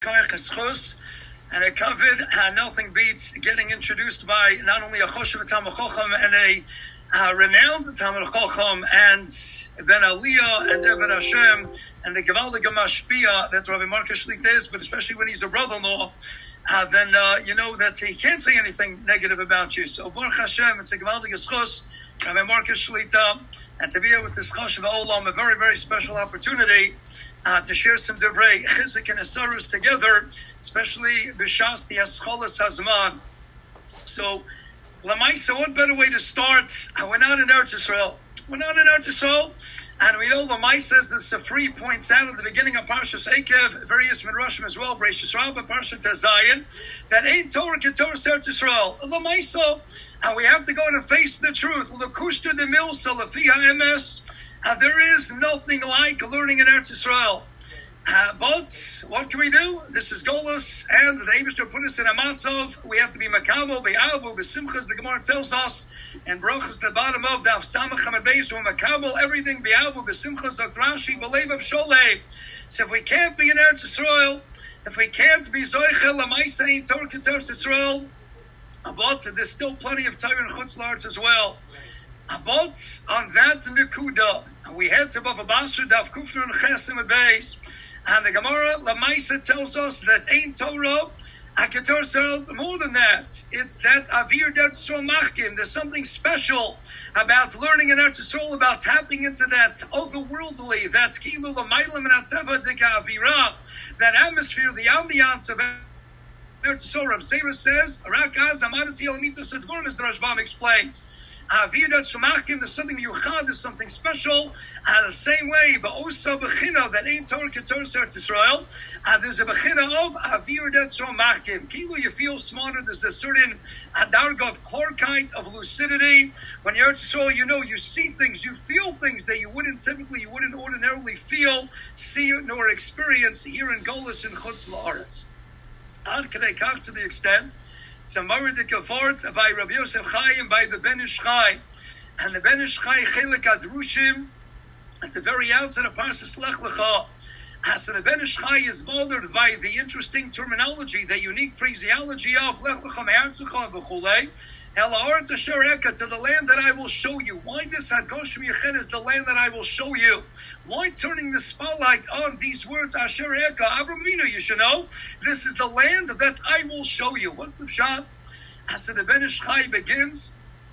koyach eschus, and a kavod. Nothing beats getting introduced by not only a choshev Talmid Chacham and a renowned Talmid Chacham and Ben Aliyah and Eved Hashem and the Gevaldige Mashpia that Rabbi Marcus Shlita is, but especially when he's a brother-in-law, then you know that he can't say anything negative about you. So Baruch Hashem, it's a Gevaldige Schus, Rabbi Marcus Shlita, and to be here with this Choshev Olam, a very, very special opportunity to share some Devrei Chizik and Asarus together, especially B'Shas the Ascholas Hazman. So, Lamaisa, what better way to start? We're not in Eretz Yisrael. And we know Lamaisa, as the Safri points out at the beginning of Parshas Ekev, various Midrashim as well, Bereishis Rabbah, Parshas Zayin, that ain't Torah Ketorah Eretz Yisrael. Lamaisa, and we have to go and face the truth. L'kushta de milsa lefiha emes. There is nothing like learning in Eretz Yisrael. But what can we do? This is Golus, and the Eibishter put us in a matzov. We have to be makabel, be'avu, be'simchas. The Gemara tells us, and brachas the bottom of Daf Samach Hamad Beis, we're makabel everything, be'avu, be'simchas, Dr. Rashi, b'leiv of Sholei. So if we can't be in Eretz Yisrael, if we can't be Zoichel, Lamaisei, Torah Ketorah Yisrael, but there's still plenty of Torah and Chutz La'aretz as well. But on that Nekuda, we head to Bava Basra, Daf Kufner and Chesim Beis. And the Gemara Lamaisa tells us that ain't Torah, Ketorah Yisrael, more than that. It's that Avir Dat Somachkim. There's something special about learning in Eretz Yisrael, about tapping into that otherworldly, that Kilu Lamailam and Ateva Dika Avira, that atmosphere, the ambiance of Eretz Yisrael. Rav Zera says, Rakaz Amadati Elamitos Advorim, as the Rashbam explains. There's something yuchad, there's something special. The same way, but also bechina that ain't Torah Ketorah Eretz Yisrael. There's a bechina of avir dat somachkim. Kilu, you feel smarter. There's a certain darga of clarkite, of lucidity. When you're Eretz Yisrael, you know, you see things, you feel things that you wouldn't ordinarily feel, see, nor experience here in Golus and Chutz La'aretz. Ad kadei kach, to the extent. Samar de Kavort by Rabbi Yosef Chaim by the Ben Ish Chai, and the Ben Ish Chai Chelik Adrushim at the very outset of Parshas Lech Lecha. So the Ben Ish Chai is bothered by the interesting terminology, the unique phraseology of Lech Lecha Me'artzecha v'chulei El Ha'aretz Asher Eka, to the land that I will show you. Why this Hagoshim Yeched is the land that I will show you? Why turning the spotlight on these words Asher Eka? Avraham Avinu, you should know. This is the land that I will show you. What's the pshat? So the Ben Ish Chai begins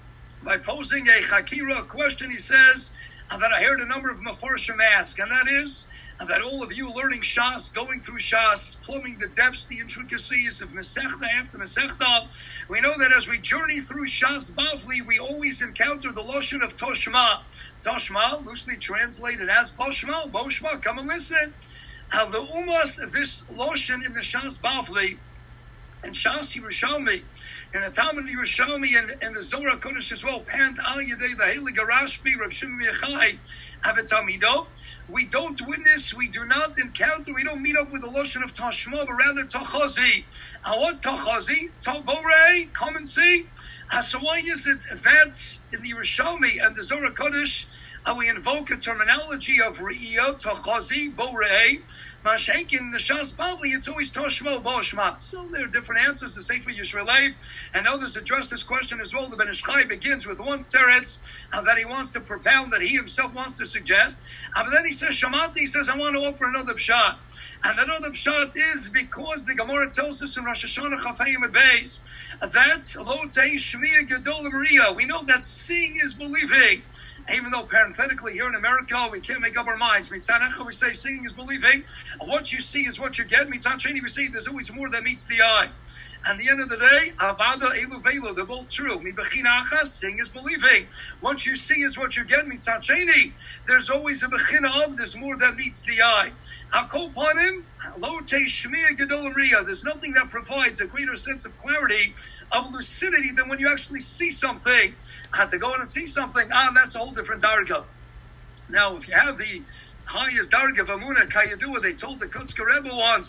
by posing a chakira question. He says that I heard a number of Mefarshim ask, and that is that all of you learning Shas, going through Shas, plumbing the depths, the intricacies of Masechta after Masechta, we know that as we journey through Shas Bavli, we always encounter the Lashon of Toshma. Toshma, loosely translated as Boshma, Boshma, come and listen. The Umas, this Lashon in the Shas Bavli, and Shas Yerushalmi, and the Talmud Yerushalmi and the Zohar Kodesh as well, panned al Yedei the Heilige Rashbi, Rav Shimon Yochai, Avetamido. We don't witness, we do not encounter, we don't meet up with the Lashon of Tashma, but rather Tachazi. What's Tachazi? Taborei, come and see. So why is it that in the Yerushalmi and the Zohar Kodesh we invoke a terminology of Re'iyah, Tachazi, Borei, Mashake in the Shas Bavli, it's always Toshmo, Boshma. So there are different answers. The Sefer Yisraelei and others address this question as well. The Ben Ish Chai begins with one teretz that he wants to propound, that he himself wants to suggest. But then he says, Shamati, he says, I want to offer another pshat. And another pshat is because the Gemara tells us in Rosh Hashanah Chafayim Beis that Lo Tei Shmiya Gedol Maria. We know that seeing is believing. Even though parenthetically here in America we can't make up our minds. Mitzad Echa we say seeing is believing. What you see is what you get. Mitzad Sheni we say there's always more that meets the eye. At the end of the day, Avada Elu Velo, they're both true. Mi Bechina Achas, seeing is believing. What you see is what you get. Mitzad Sheni, there's always a Bechina of, there's more that meets the eye. Hakol Panim, Lo Tei Shmiya Gedol Riya. There's nothing that provides a greater sense of clarity, of lucidity, than when you actually see something. To go in and see something, that's a whole different darga. Now, if you have the highest darga of Amunah Kayadua, they told the Kutzker Rebbe once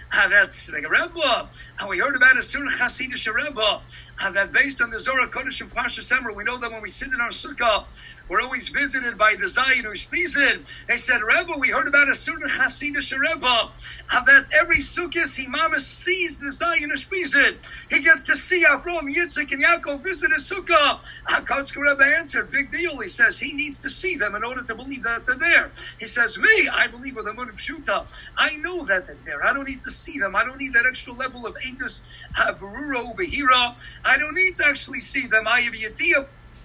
That's like a Rebbe. And we heard about a Surah Hasidic Rebbe. And that based on the Zohar Kodesh and Parsha Semra, we know that when we sit in our sukkah, we're always visited by the Zayin Ushpizid. They said, Rebbe, we heard about a certain Hasidic Rebbe, and that every sukkah, Imam sees the Zayin Ushpizid. He gets to see Avram, Yitzchak, and Yaakov visit his sukkah. HaKotzker Rebbe answered, big deal. He says he needs to see them in order to believe that they're there. He says, me, I believe with the Mun of Pshuta. I know that they're there. I don't need to see them. I don't need that extra level of Eintus Berura Ubehira. I don't need to actually see them. I have Yediyah.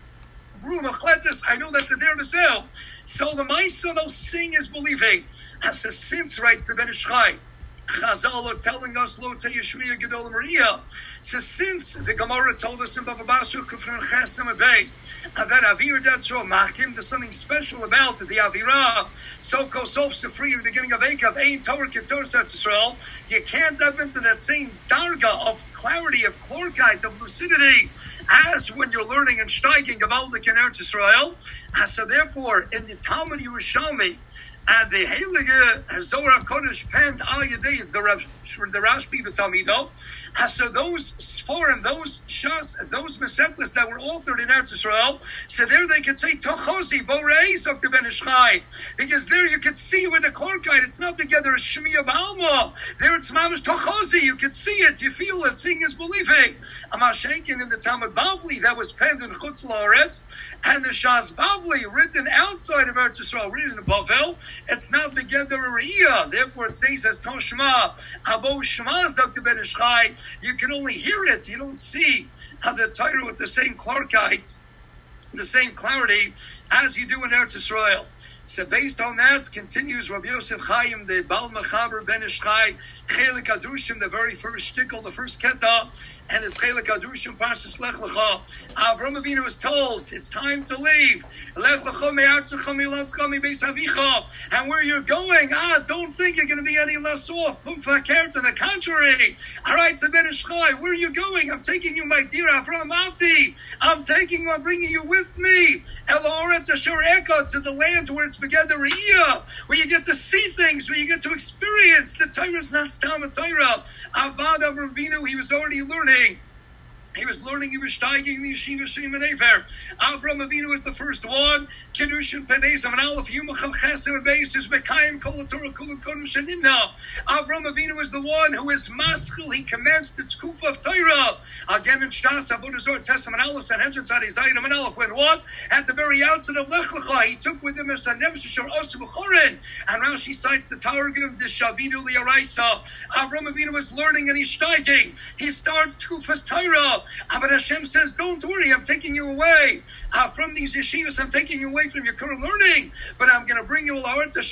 I know that they're there to sell. So the Maisa, they'll sing is believing. As a since, writes the Ben Ish Chai, Chazal are telling us, Lo Te Yeshmiya Gedol Maria. So since the Gemara told us in Baba Basra, Kufran Chesem Abeis, that Avir Datro Machim, there's something special about the Avira. So Kosof Sefri in the beginning of Akav, Ein Torah Ketor Israel. You can't tap into that same darga of clarity, of chlorite, of lucidity, as when you're learning and steiging about the Eretz Israel. So therefore, in the Talmud Yerushalmi, and the Heilige Zohar Kodesh penned Al Yedei, the Rashbi B'Talmido. So those Sforim, those Shas, those Meseplis that were authored in Eretz Israel, so there they could say Tochosi, Boreis of the Ben Ish Chai, because there you could see with the chlorite, it's not together a Shemiya Ba'alma. There it's Mamish Tochosi, you could see it, you feel it, seeing is believing. Amashenkin in the Talmud Bavli that was penned in Chutz La'aretz, and the Shas Bavli written outside of Eretz Israel, written in Bavel, it's not together a Re'iyah. Therefore it stays as Toshma, Abo Shema Zak the Ben Ish Chai. You can only hear it. You don't see how the Torah with the same clarkite, the same clarity as you do in Eretz Israel. So based on that, continues Rabbi Yosef Chaim, the Baal Mechaber Ben Ish Chai, Chelik Adushim, the very first shtickle, the first keta, and his Chelik Adushim, Parshas Lech Lecha. Avram Avinu was told, it's time to leave. Lech Lecha me'artzecha mi'latzecha mi'beis avicha. And where you're going, don't think you're going to be any less off. Pum fakert, to the contrary. All right, so Ben Ish Chai, where are you going? I'm taking you, my dear Avram Avdi. I'm bringing you with me. El Oretz Asher Eka, to the land where it's together where you get to see things, where you get to experience. The Torah is not Stam Torah. Avad Avram Avinu, he was already learning. He was learning, he was steiging in the Yeshiva Shem and Aver. Avram Avinu was the first one. Kedushin Pebeis, Aman Aleph, Yumacham Chesem Beis, is Mekayim Kol Torah Kol Kodesh Shenimna. Avram Avinu was the one who is Maschil, he commenced the Tkuf of Torah. Again in Shtas, Avodah Zorah, Testament Aleph, Sanhedrin Tzadi, Zayin, Aman Aleph, when what? At the very outset of Lech Lecha, he took with him a Sanev Shishar Osu B'chorin. And Rashi cites the Targum, the Shavidu Liaraisa. Avram Avinu was learning and he's steiging. He starts Tkufas Torah. But Hashem says, don't worry, I'm taking you away from these yeshivas, I'm taking you away from your current learning, but I'm going to bring you to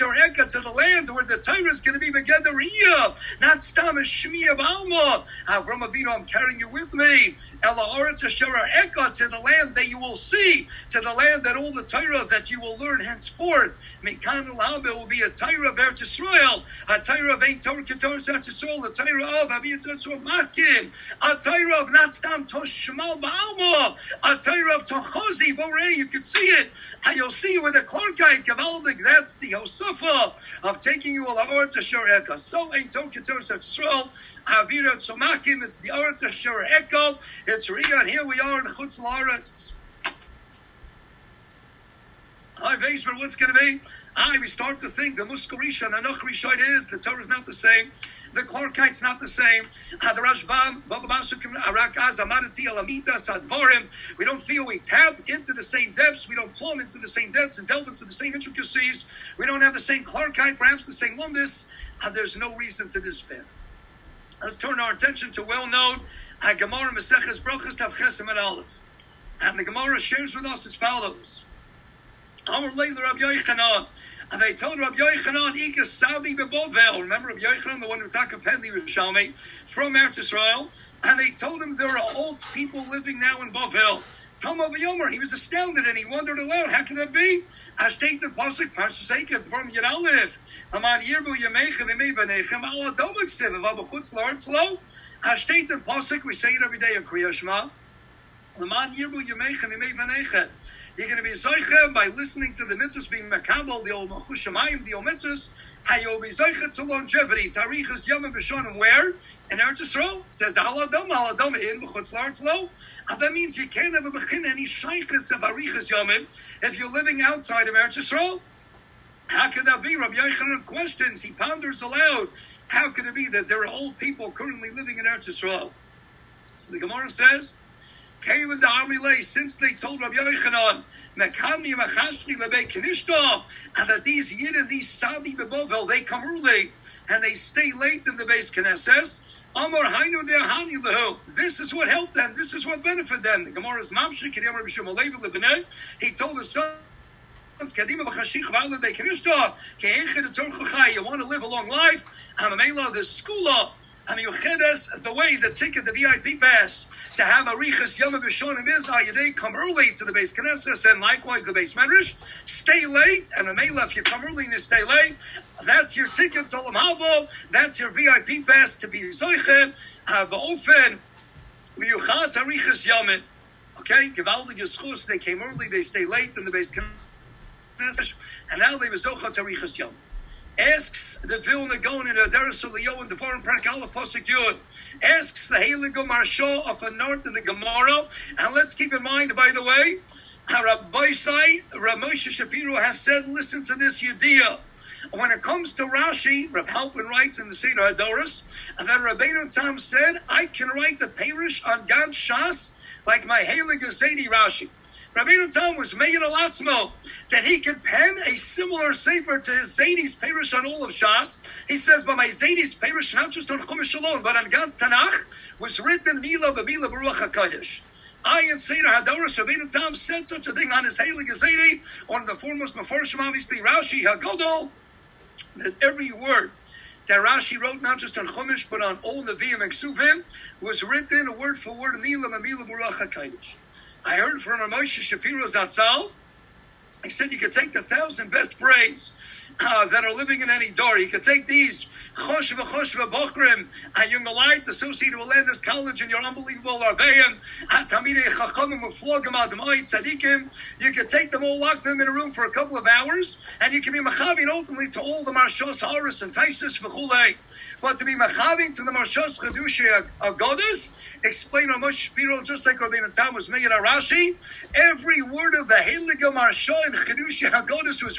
the land where the Torah is going to be Megedda Riyah, not Stam Shemiya Ba'alma. From Avinu, I'm carrying you with me. To the land that you will see, to the land that all the Torah that you will learn henceforth. Mekan Ul will be a Torah of Eretz Yisrael, a Torah of Ein Torah Ketor Eretz Yisrael, a Torah of Aviyat Yisrael Machkim, a Torah of not Stam Shmal Ba'alma, a Torah of Tochozi, Borei, you can see it. You'll see with the Clarkite, Gavaldik, that's the Hosafa of taking you all over to Shoreka. So ain't Toketor Yisrael, Avirat Somachim, it's the Oretz Asher Echo, it's Riyah, and here we are in Chutz La'aretz. Hi, basement, what's going to be? We start to think the Muskarisha and the Nochrisha is, the Torah is not the same. The Clarkite's not the same. The Rashbam, we don't feel we tap into the same depths. We don't plumb into the same depths and delve into the same intricacies. We don't have the same Clarkite, perhaps the same Lundis. There's no reason to despair. Let's turn our attention to well-known Gemara Maseches Brachos Tav Chesem and Aleph. And the Gemara shares with us as follows. Amar Leila Rabbi Yochanan. And they told Rabbi Yochanan, Ika Sabi Bebovel. Remember Rabbi Yochanan, the one who took a Penli Rishalmi from Eretz Israel. And they told him there are old people living now in Bovel. Tama V'yomer, he was astounded and he wondered aloud, how can that be? Hashtag the Pasuk, Parshas Eikev, Dvarim Yud Aleph. Haman Yirbu Yamechem Imei Banechem, Allah Domik Siv, Avabachutz La'artzlo. Hashtag the Pasuk, we say it every day in Kriya Shema. Haman Yirbu Yamechem Imei Banechem. You're going to be zoiche by listening to the mitzvahs being makabel, the old machushamayim, the old mitzvahs. You'll be zoiche to longevity. Tarichas yom b'shonim where? In Eretz Yisrael. It says haladom in b'chutz la'aretz lo. That means you can't have any shaykhs of arichas yomim if you're living outside of Eretz Yisrael. How could that be? Rabbi Yochanan questions. He ponders aloud. How could it be that there are old people currently living in Eretz Yisrael? So the Gemara says, since they told Rabbi Yochanan, and that these Yid and these Sadi Bebovel, they come early and they stay late in the Beis Knesses. This is what helped them. This is what benefited them. The Gemara is Mamshik. He told his son, you want to live a long life? The skula, the way, the ticket, the VIP pass to have a Riches Yom B'Shonim is Ayadei, come early to the Beis Knesses, and likewise the Beis Medrash. Stay late, and Mamela, if you come early and you stay late, that's your ticket to Olam Haba. That's your VIP pass to be Zoiche. Ba'ofen Miyuchat Riches Yamin. Okay, Givaldig Yischus. They came early, they stay late in the Beis Knesses. And now they were Zocha Tarichas Yom. Asks the Vilna Gaon in Adaras Uliyo in the foreign Perek Aleph Pasuk Yud. Asks the Heilige Maharsha of the North in the Gemara. And let's keep in mind, by the way, Rabbi Sai, Rav Moshe Shapiro has said, listen to this Yediyah. When it comes to Rashi, Rav Halpin writes in the Seder Adoros that Rabbeinu Tam said, I can write a Perish on Gad Shas like my Heilige Zedi Rashi. Rabbeinu Tam was making a latzmo that he could pen a similar sefer to his Zaydi's Perish on all of Shas. He says, but my Zaydi's Perish, not just on Chumash alone, but on God's Tanakh, was written Mila B'Mila Baruch HaKadosh. I and Seder Hadoros, Rabbeinu Tam said such a thing on his Heilige Zaydi, one of the foremost Meforshim, obviously, Rashi HaGodol, that every word that Rashi wrote, not just on Chumash, but on all Nevi'im and Ksuvim, was written word for word, Mila B'Mila Baruch HaKadosh. I heard from Moshe Shapiro Zatzal. He said you could take the 1,000 best braids that are living in any door. You could take these Choshva Bochrim, young lights associated with Landers College and your unbelievable Arbeim, Tamidei Chachamim Uflogim Adamai Tzadikim. You could take them all, lock them in a room for a couple of hours, and you can be Machavin ultimately to all the Marshos Haris and Taisus V'chulei. But to be Machavin to the Marshos Chedushi Agodas, explain on Moshe Shapiro, just like Rabbeinu Tam was making a Rashi, every word of the Heilige Maharsha and Chedushi Agodas was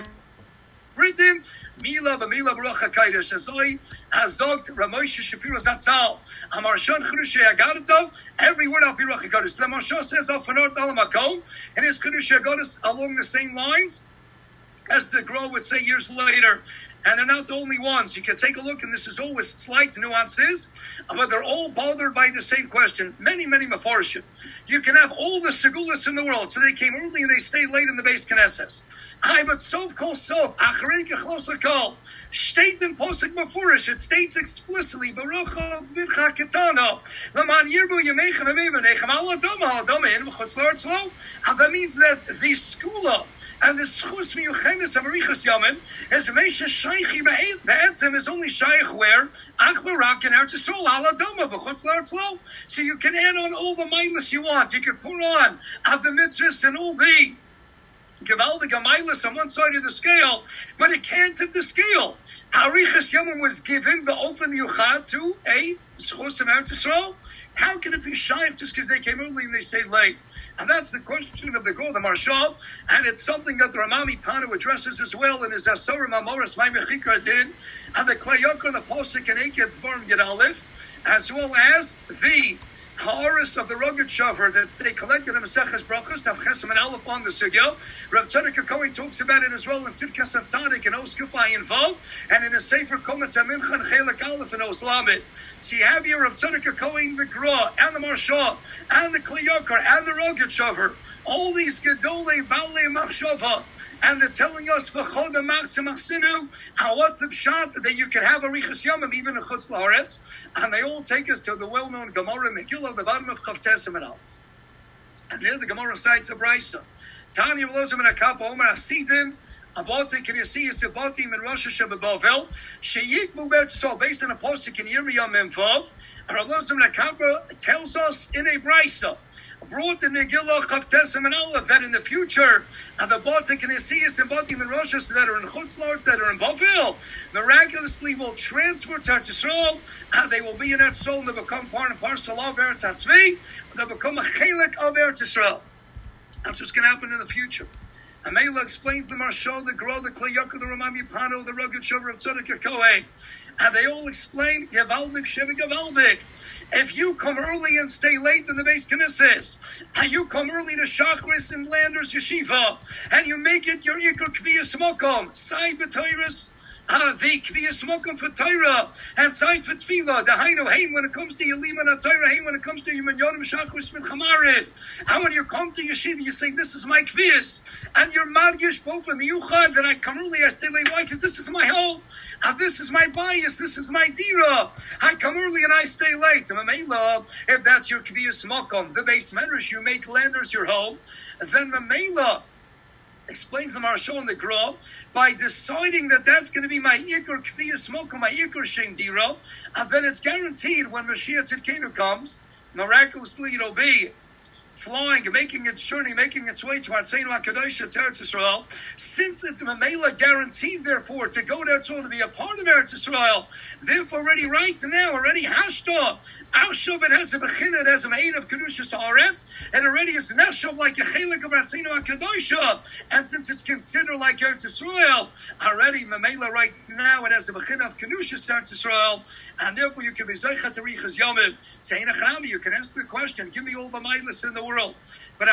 written Mila B'Mila Baruch HaKadosh. As I Hazogt Ramoshe Shapiro Zatzal Hamarshon Chedushi Agodato, every word of Baruch HaKadosh. The Maharsha says of Fanort Alamakom and his Chedushi Agodas along the same lines as the Gro would say years later. And they're not the only ones. You can take a look, and this is always slight nuances, but they're all bothered by the same question. Many, many Meforshim. You can have all the Segulas in the world, so they came early and they stayed late in the Beis Knesses. But Sov Kol Sov, Acharei Kechlosa Kol, state in Posuk Mefurish, it states explicitly, Baruch Mincha Ketano, Laman Yirbu Yemechem Emevanechem, Aladoma in V'chutz La'aretz Lo. That means that the Skula and the Schus Miyuchenes Amarichas Yomim is Mesha Shaychi Be'etzem is only Shaykh where Akbarak and Eretz Yisrael Aladoma B'chutz La'aretz Lo. So you can add on all the mindless you want. You can put on the mitzvahs and all the Givaldig Amailas on one side of the scale, but it can't tip the scale. Harichas Yomim was given the open yuchad to a Schos of Eretz Yisrael. How can it be shaykh just because they came early and they stayed late? And that's the question of the Gol, the Marshal, and it's something that the Ramami Pano addresses as well in his Asorim Amoras Maimechikra Din, and the Klayokar, the Posik and Ekev Dvarim Yud Aleph, as well as the Ha'aris of the rugged shover that they collected in Maseches Brachos, Tav Chesem and Aleph on the Sugya. Rav Tzadok HaKohen talks about it as well in Tzidkas HaTzadik and Os Kufay involved, and in a Sefer Kometz HaMincha and Chelek Aleph and Os Lamed. So you have here Rav Tzadok HaKohen, the Gra, and the Maharsha, and the Kli Yakar, and the rugged shover. All these Gedolei, Balei, Machshava, and they're telling us V'choda Maxim Achsinu, how what's the pshat that you can have a Riches Yomim even in Chutz La'aretz, and they all take us to the well-known Gemara Megillah, the bottom of Chavtes Amanal. And there the Gemara cites a brisa. Tanya Velozim and Akapa Omer Asidin, Aboti can you see it's Aboti in Rosh Hashanah Bavel, Sheyik Muber so based on a postic in Yirmiyah Memvav, and Velozim and Akapa tells us in a brisa. brought in Megillah Chavtesim and Aleph that in the future, the Batik and Esiyas and Batim and Roshas that are in Chutz La'aretz, that are in Bavel, miraculously will transfer to Eretz Yisrael. They will be in Eretz Yisrael and they become part and parcel of Eretz Hatzmi. They'll become a chelik of Eretz Yisrael. That's what's going to happen in the future. Amela explains the Marshal, the Gro, the Klei Yakar, the Ramam Yipano, the Rugged Shover of Tzedek Kohen. And they all explain, Gevaldik, Shevi Gevaldik. If you come early and stay late in the Beis Knesses, and you come early to Shachris and Landers Yeshiva, and you make it your Iker Kviyas Mokom, Sai B'Toiris, the Kviyas Mokom for Torah, and Sai for Tefillah, the Hainu, hey, when it comes to Yelima and Torah, hey, when it comes to Yom Yodim Shachris with Chamarev, and when you come to Yeshiva, you say, this is my Kviyas, and you're Margish, both of Miyuchad, that I come early, I stay late, why? Because this is my home, and this is my bias, this is my dira. I come early and I stay late. If that's your Kviyas Mokom, the Beis Medrash, you make Landers your home, then Mamela explains the Marshal and the Gra, by deciding that that's going to be my Iker Kviyas Mokom, my Iker Shem Dira, and then it's guaranteed when Mashiach Tzidkenu comes, miraculously it'll be flying, making its journey, making its way to Artzeinu HaKadosh, Eretz Yisrael. Since it's Mamela guaranteed, therefore, to go to Eretz Yisrael, to be a part of Eretz Yisrael, therefore already right now, already Hashta, Aushov, it has a Bechin, it has a Ma'id of Kedushas Haaretz, and already is Neshov like a Chelik of Artzeinu HaKadosh, and since it's considered like Eretz Yisrael, already Mamela right now, it has a Bechin of Kedushas Eretz Yisrael, and therefore you can be Zeichat Arichas Yomim, saying Achrami, you can ask the question, give me all the Mailas in the world. But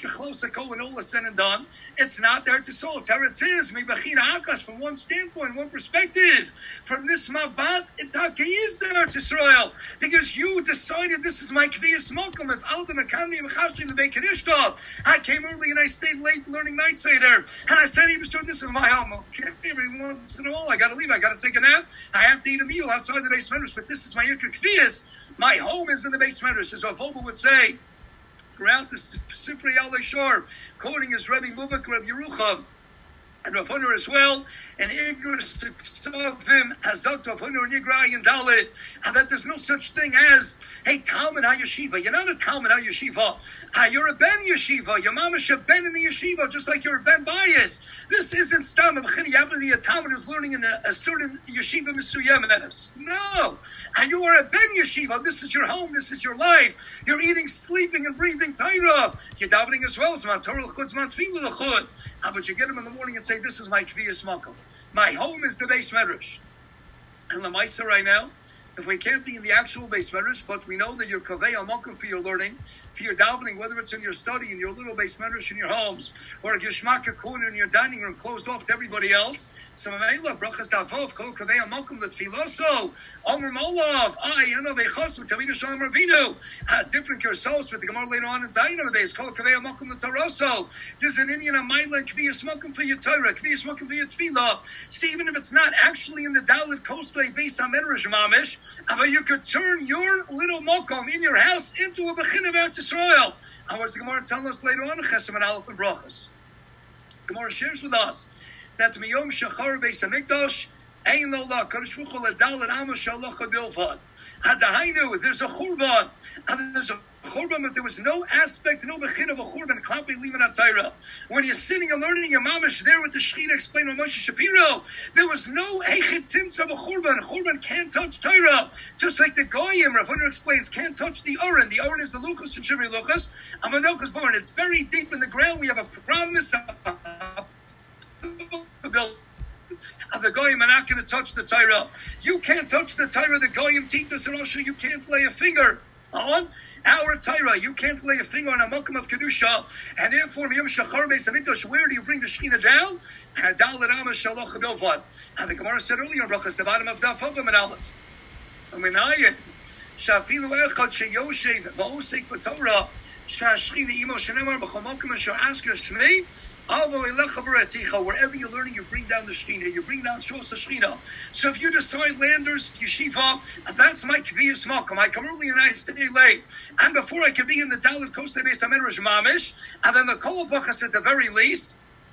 when all is said and done, it's not there to soul. Teretz is mibachina akas from one standpoint, one perspective. From this mabat, itake is there to Israel because you decided this is my kviyas mokum. If Alda Makami Mechashri the Bekarishta, I came early and I stayed late learning night seder, and I said, this is my home. Okay, every once in a while I got to leave. I got to take a nap. I have to eat a meal outside the Beis Medrash, but this is my Iker kviyas. My home is in the Beis Medrash, as Avoba would say. Throughout the Sifrei Alei Shor, quoting his Rebbe Mubak, Rebbe Yerucham, and Rav Hunter as well, and Igur Sovim, Hazot Rav Hunter and Igrai and Dalit, and that there's no such thing as, hey, Talmud HaYeshiva. You're not a Talmud HaYeshiva. You're a Ben Yeshiva. Your mama should Ben in the Yeshiva, just like you're a Ben Bias. This isn't Stam. You have to be a Talmud who's learning in a certain Yeshiva Misuyemes. No. You are a Ben Yeshiva. This is your home. This is your life. You're eating, sleeping, and breathing Torah. You're davening as well. Zman Torah l'chud, Zman Tefillah l'chud. But you get them in the morning and say, this is my Kviyas Makom. My home is the Beis Medrash. And the Maisa right now, if we can't be in the actual Beis Medrash, but we know that you're Kavei Amakom for your learning, for your davening, whether it's in your study, in your little Beis Medrash in your homes, or a Geshmaka corner in your dining room closed off to everybody else, so Mamela, Brachas Davov, Kol Kavei Amakom, L'Tfiloso, Omer Molav, Ayano Veichosu, Tavina Shalom Rabinu, different yourselves with the Gemara later on in Zayin on the base, Kol Kavei Amakom, L'Toroso. There's an Indian of Maila, Kviyas Makom for your Torah, Kviyas Makom for your Tfilah. See, even if it's not actually in the Dalit Kosle base Amedrish Mamish, but you could turn your little mokom in your house into a bechin of Eretz Yisrael. And what's the Gemara telling us later on in Chesem and Aleph and Brachas? Gemara shares with us that miyom shachar beis hamikdash ein lo la kadosh baruch hu ledal and amos shalocha bilvad. Hadahainu, there's a churban, and there's a churban, but there was no aspect, no bechin of a churban, klapi liman atayra. When you're sitting and learning your mamish there with the Shechina explained by Moshe Shapiro, there was no echet tzimtz of a churban. A churban can't touch Torah. Just like the Goyim, Rav Hunter explains, can't touch the Oren. The Oren is the Luchas and Shivri Luchas. Amanochas born. It's very deep in the ground. We have a promise of the Goyim are not going to touch the Torah. You can't touch the Torah. The Goyim teach us, Roshah, you can't lay a finger on our Torah. You can't lay a finger on a Mokum of Kedusha. And therefore, Yom Shachar Beis Hamikdash, where do you bring the Shechina down? Hadal Rama Shaloch Bilvad. And the Gemara said earlier, Brachas, the bottom of Daf Havav and Aleph. Uminayin, Shafilu Echad Sheyoshev V'osek B'Torah, Shashchina Imo Shenemar B'chol Mokum Asher Asker Shmei, wherever you're learning, you bring down the Shechina, you bring down Shos Shechina. So if you decide Landers, Yeshiva, that's my Kviyas Malkum. I come early and I stay late. And before I could be in the Dalit Kosle Beis HaMedrash Mamish, and then the Kol Bachas at the very least,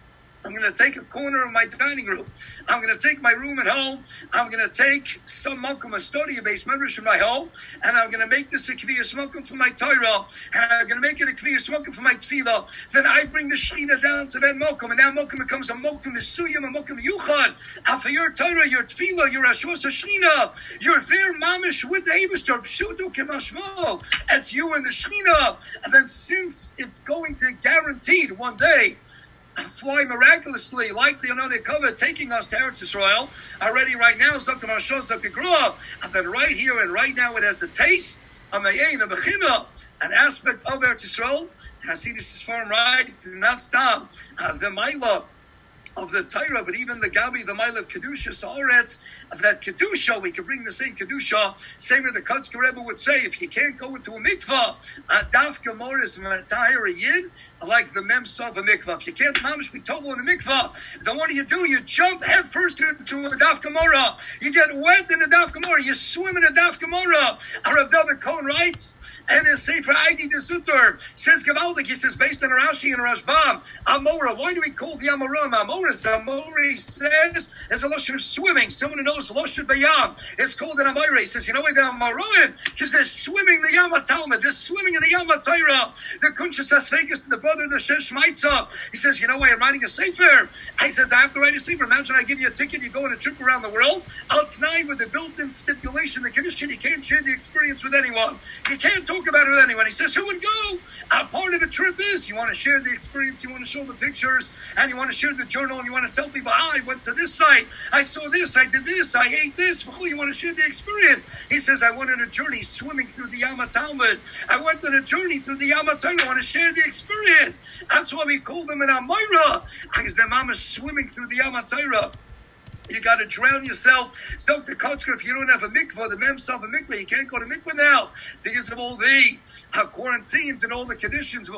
I'm going to take a corner of my dining room. I'm going to take my room at home. I'm going to take some mokum, a study, a base medrash from my home, and I'm going to make this a kviyas mokum for my Torah, and I'm going to make it a kviyas mokum for my tefillah. Then I bring the Shekhinah down to that mokum, and that mokum becomes a mokum mesuyam, a mokum yuchad. For your Torah, your tefillah, your ashwas Shekhinah, you're there, mamish, with the Eibishter, pshudu kemashmo. It's you and the Shekhinah. And then since it's going to guaranteed one day fly miraculously, like the Ananei Kavod, taking us to Eretz Yisrael already right now, Zakta Mashal, Zakta Grua, and then right here and right now it has a taste, a mayin, a bechina, an aspect of Eretz Yisrael. Hasidus is firm, right? To not stop the Maila of the Torah, but even the Gabi, the Maila of Kedusha, Sa'aretz, that Kedusha, we could bring the same Kedusha, same as the Kotzker Rebbe would say, if you can't go into a mikvah, Daf Gemor is Matahir a Yid, like the Mem Sav a mikvah. If you can't mamish be total in a mikvah, then what do? You jump head first into a Daf Gemara. You get wet in a Daf Gemara. You swim in a Daf Gemara. Rav David Cohen writes, and his Sefer Aidi de Sutter says Gavaldik, he says, based on Rashi and Rashbam, Amora. Why do we call the Amoram Amora? Amora, he says, is a lotion of swimming. Someone who knows lotion bayam. It's called an Amora. He says, you know why they're Amorim? Because they're swimming the Yama Talmud. They're swimming in the Yama Torah. The Kunshas Asvegas, the brother of the Shem Shmaitza. He says, you know why I'm writing a sefer? He says, I have to write a sefer. Imagine I give you a ticket, you go on a trip around the world. Outside with the built-in stipulation, the condition, you can't share the experience with anyone. You can't talk about it with anyone. He says, who would go? A part of a trip is you want to share the experience, you want to show the pictures, and you want to share the journal, and you want to tell people, I went to this site, I saw this, I did this, I ate this. You want to share the experience. He says, I went on a journey swimming through the Yama Talmud. I went on a journey through the Yama Torah. I want to share the experience. That's why we call them an Amoira, because their mom is swimming through the Yama Torah. You got to drown yourself. So the Kotzker, if you don't have a mikvah, the mem self a mikvah, you can't go to mikvah now because of all the quarantines and all the conditions.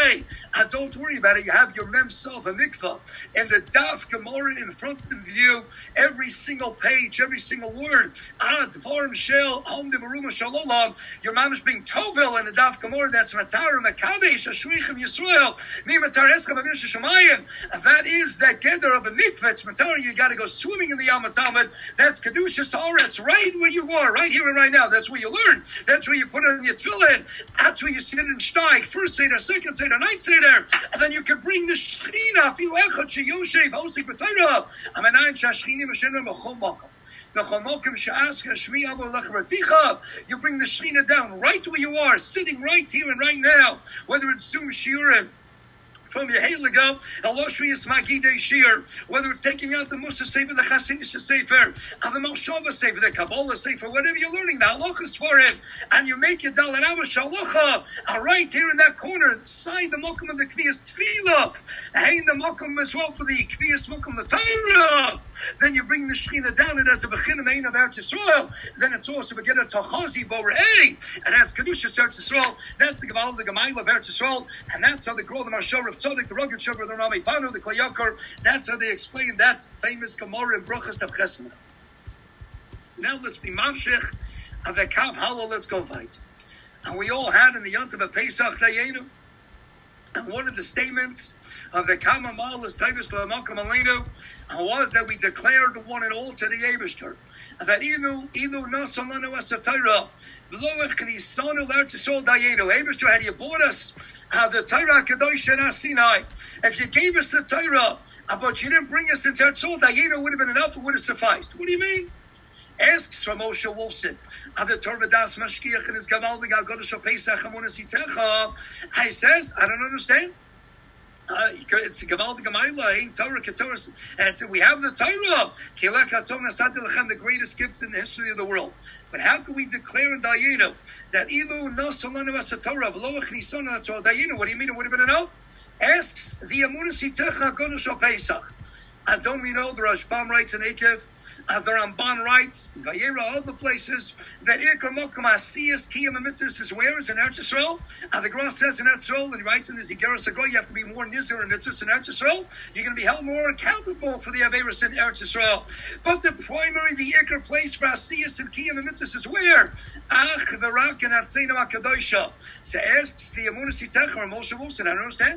Don't worry about it. You have your mem self a mikvah. And the Daf Gemara in front of you, every single page, every single word. Dvarim Shel, Hom de Meruma Shalolam. Your mom is being Tovel in the Daf Gemara. That's Matar Makadesh, Ashrichim Yisrael. Mi Matar Eschem Avish Shemayim. That is that gather of a mikvah. It's Matar. You got to go swimming in the Yama Talmud. That's Kedusha Sa'aretz, right where you are, right here and right now. That's where you learn. That's where you put on your tefillin. That's where you sit and steig. First Seder, second Seder, ninth Seder. And then you can bring the Shechina. Filu Echad Sheyoshev, Osik B'Torah. Amenayin Shashchinim Hashem B'chol Makom. You bring the Shechina down right where you are, sitting right here and right now. Whether it's Zoom Shiurim, from your Heligo, Eloshrius Magide Shir, whether it's taking out the Musa Sefer, the Chasidus Sefer, the Malshava Sefer, the Kabbalah Sefer, whatever you're learning, the halachas for it, and you make your Dalet Amash halacha, right here in that corner, side the Mokum of the Kviyas Tefillah, hey, the Mokum as well for the Kviyas Mokum, the Torah. Then you bring the Shechina down, it has a Bechin Mein of Eretz Yisrael, then it's also Begin a Tachazi Borei, it has Kedusha Eretz Yisrael, that's the Gamal, the Gamayla of Eretz Yisrael, and that's how they grow the Mashar Tzodik, the rugged Shavar, the Rami Panu, the Klayakar. That's how they explain that famous Gemara in Brachas Tav Chesed. Now let's be mamshich of the Kav Halal. Let's go fight. And we all had in the Yontav of Pesach Dayenu. And one of the statements of the Kamamal is Tavis Lamakam Aleinu was that we declared one and all to the Eibishter that Ilu Nasalanu Asatayra. Eibishter, had you bought us the Torah Kadosh and Sinai, if you gave us the Torah, but you didn't bring us into Eretz Yisrael, Dayenu would have been enough, it would have sufficed. What do you mean? Asks from Moshe Wilson, the Torah Das Mashkiach in his Gavaldig Agodash Pesach Amunas Itecha. He says, I don't understand. It's a Gavaldig Gamayla, ain't Torah Ketorah. And so we have the Torah, the greatest gift in the history of the world. But how can we declare in Dayenu that Ilu no Solanu Asatorah, V'loach Nisona, that's all Dayenu? What do you mean it would have been enough? Asks the Amunas Itecha Agodash Pesach. Don't we know the Rashbam writes in Ekev? The Ramban writes, Vayera, all the places that Ikar Mokum Asiyas Kiyam Mitzvahs is where is in Eretz Yisrael. The Gra says in Eretz Yisrael, and he writes in the Zigera Sago, you have to be more Nizar and Mitzvahs in Eretz Yisrael. You're going to be held more accountable for the Averis in Eretz Yisrael. But the primary, the Ikar place for Asiyas and Kiyam Mitzvahs is where? Ach, Barak, and Atzeinu HaKadosha. So asks the Amunah Sitech or Moshe Wilson, I don't understand.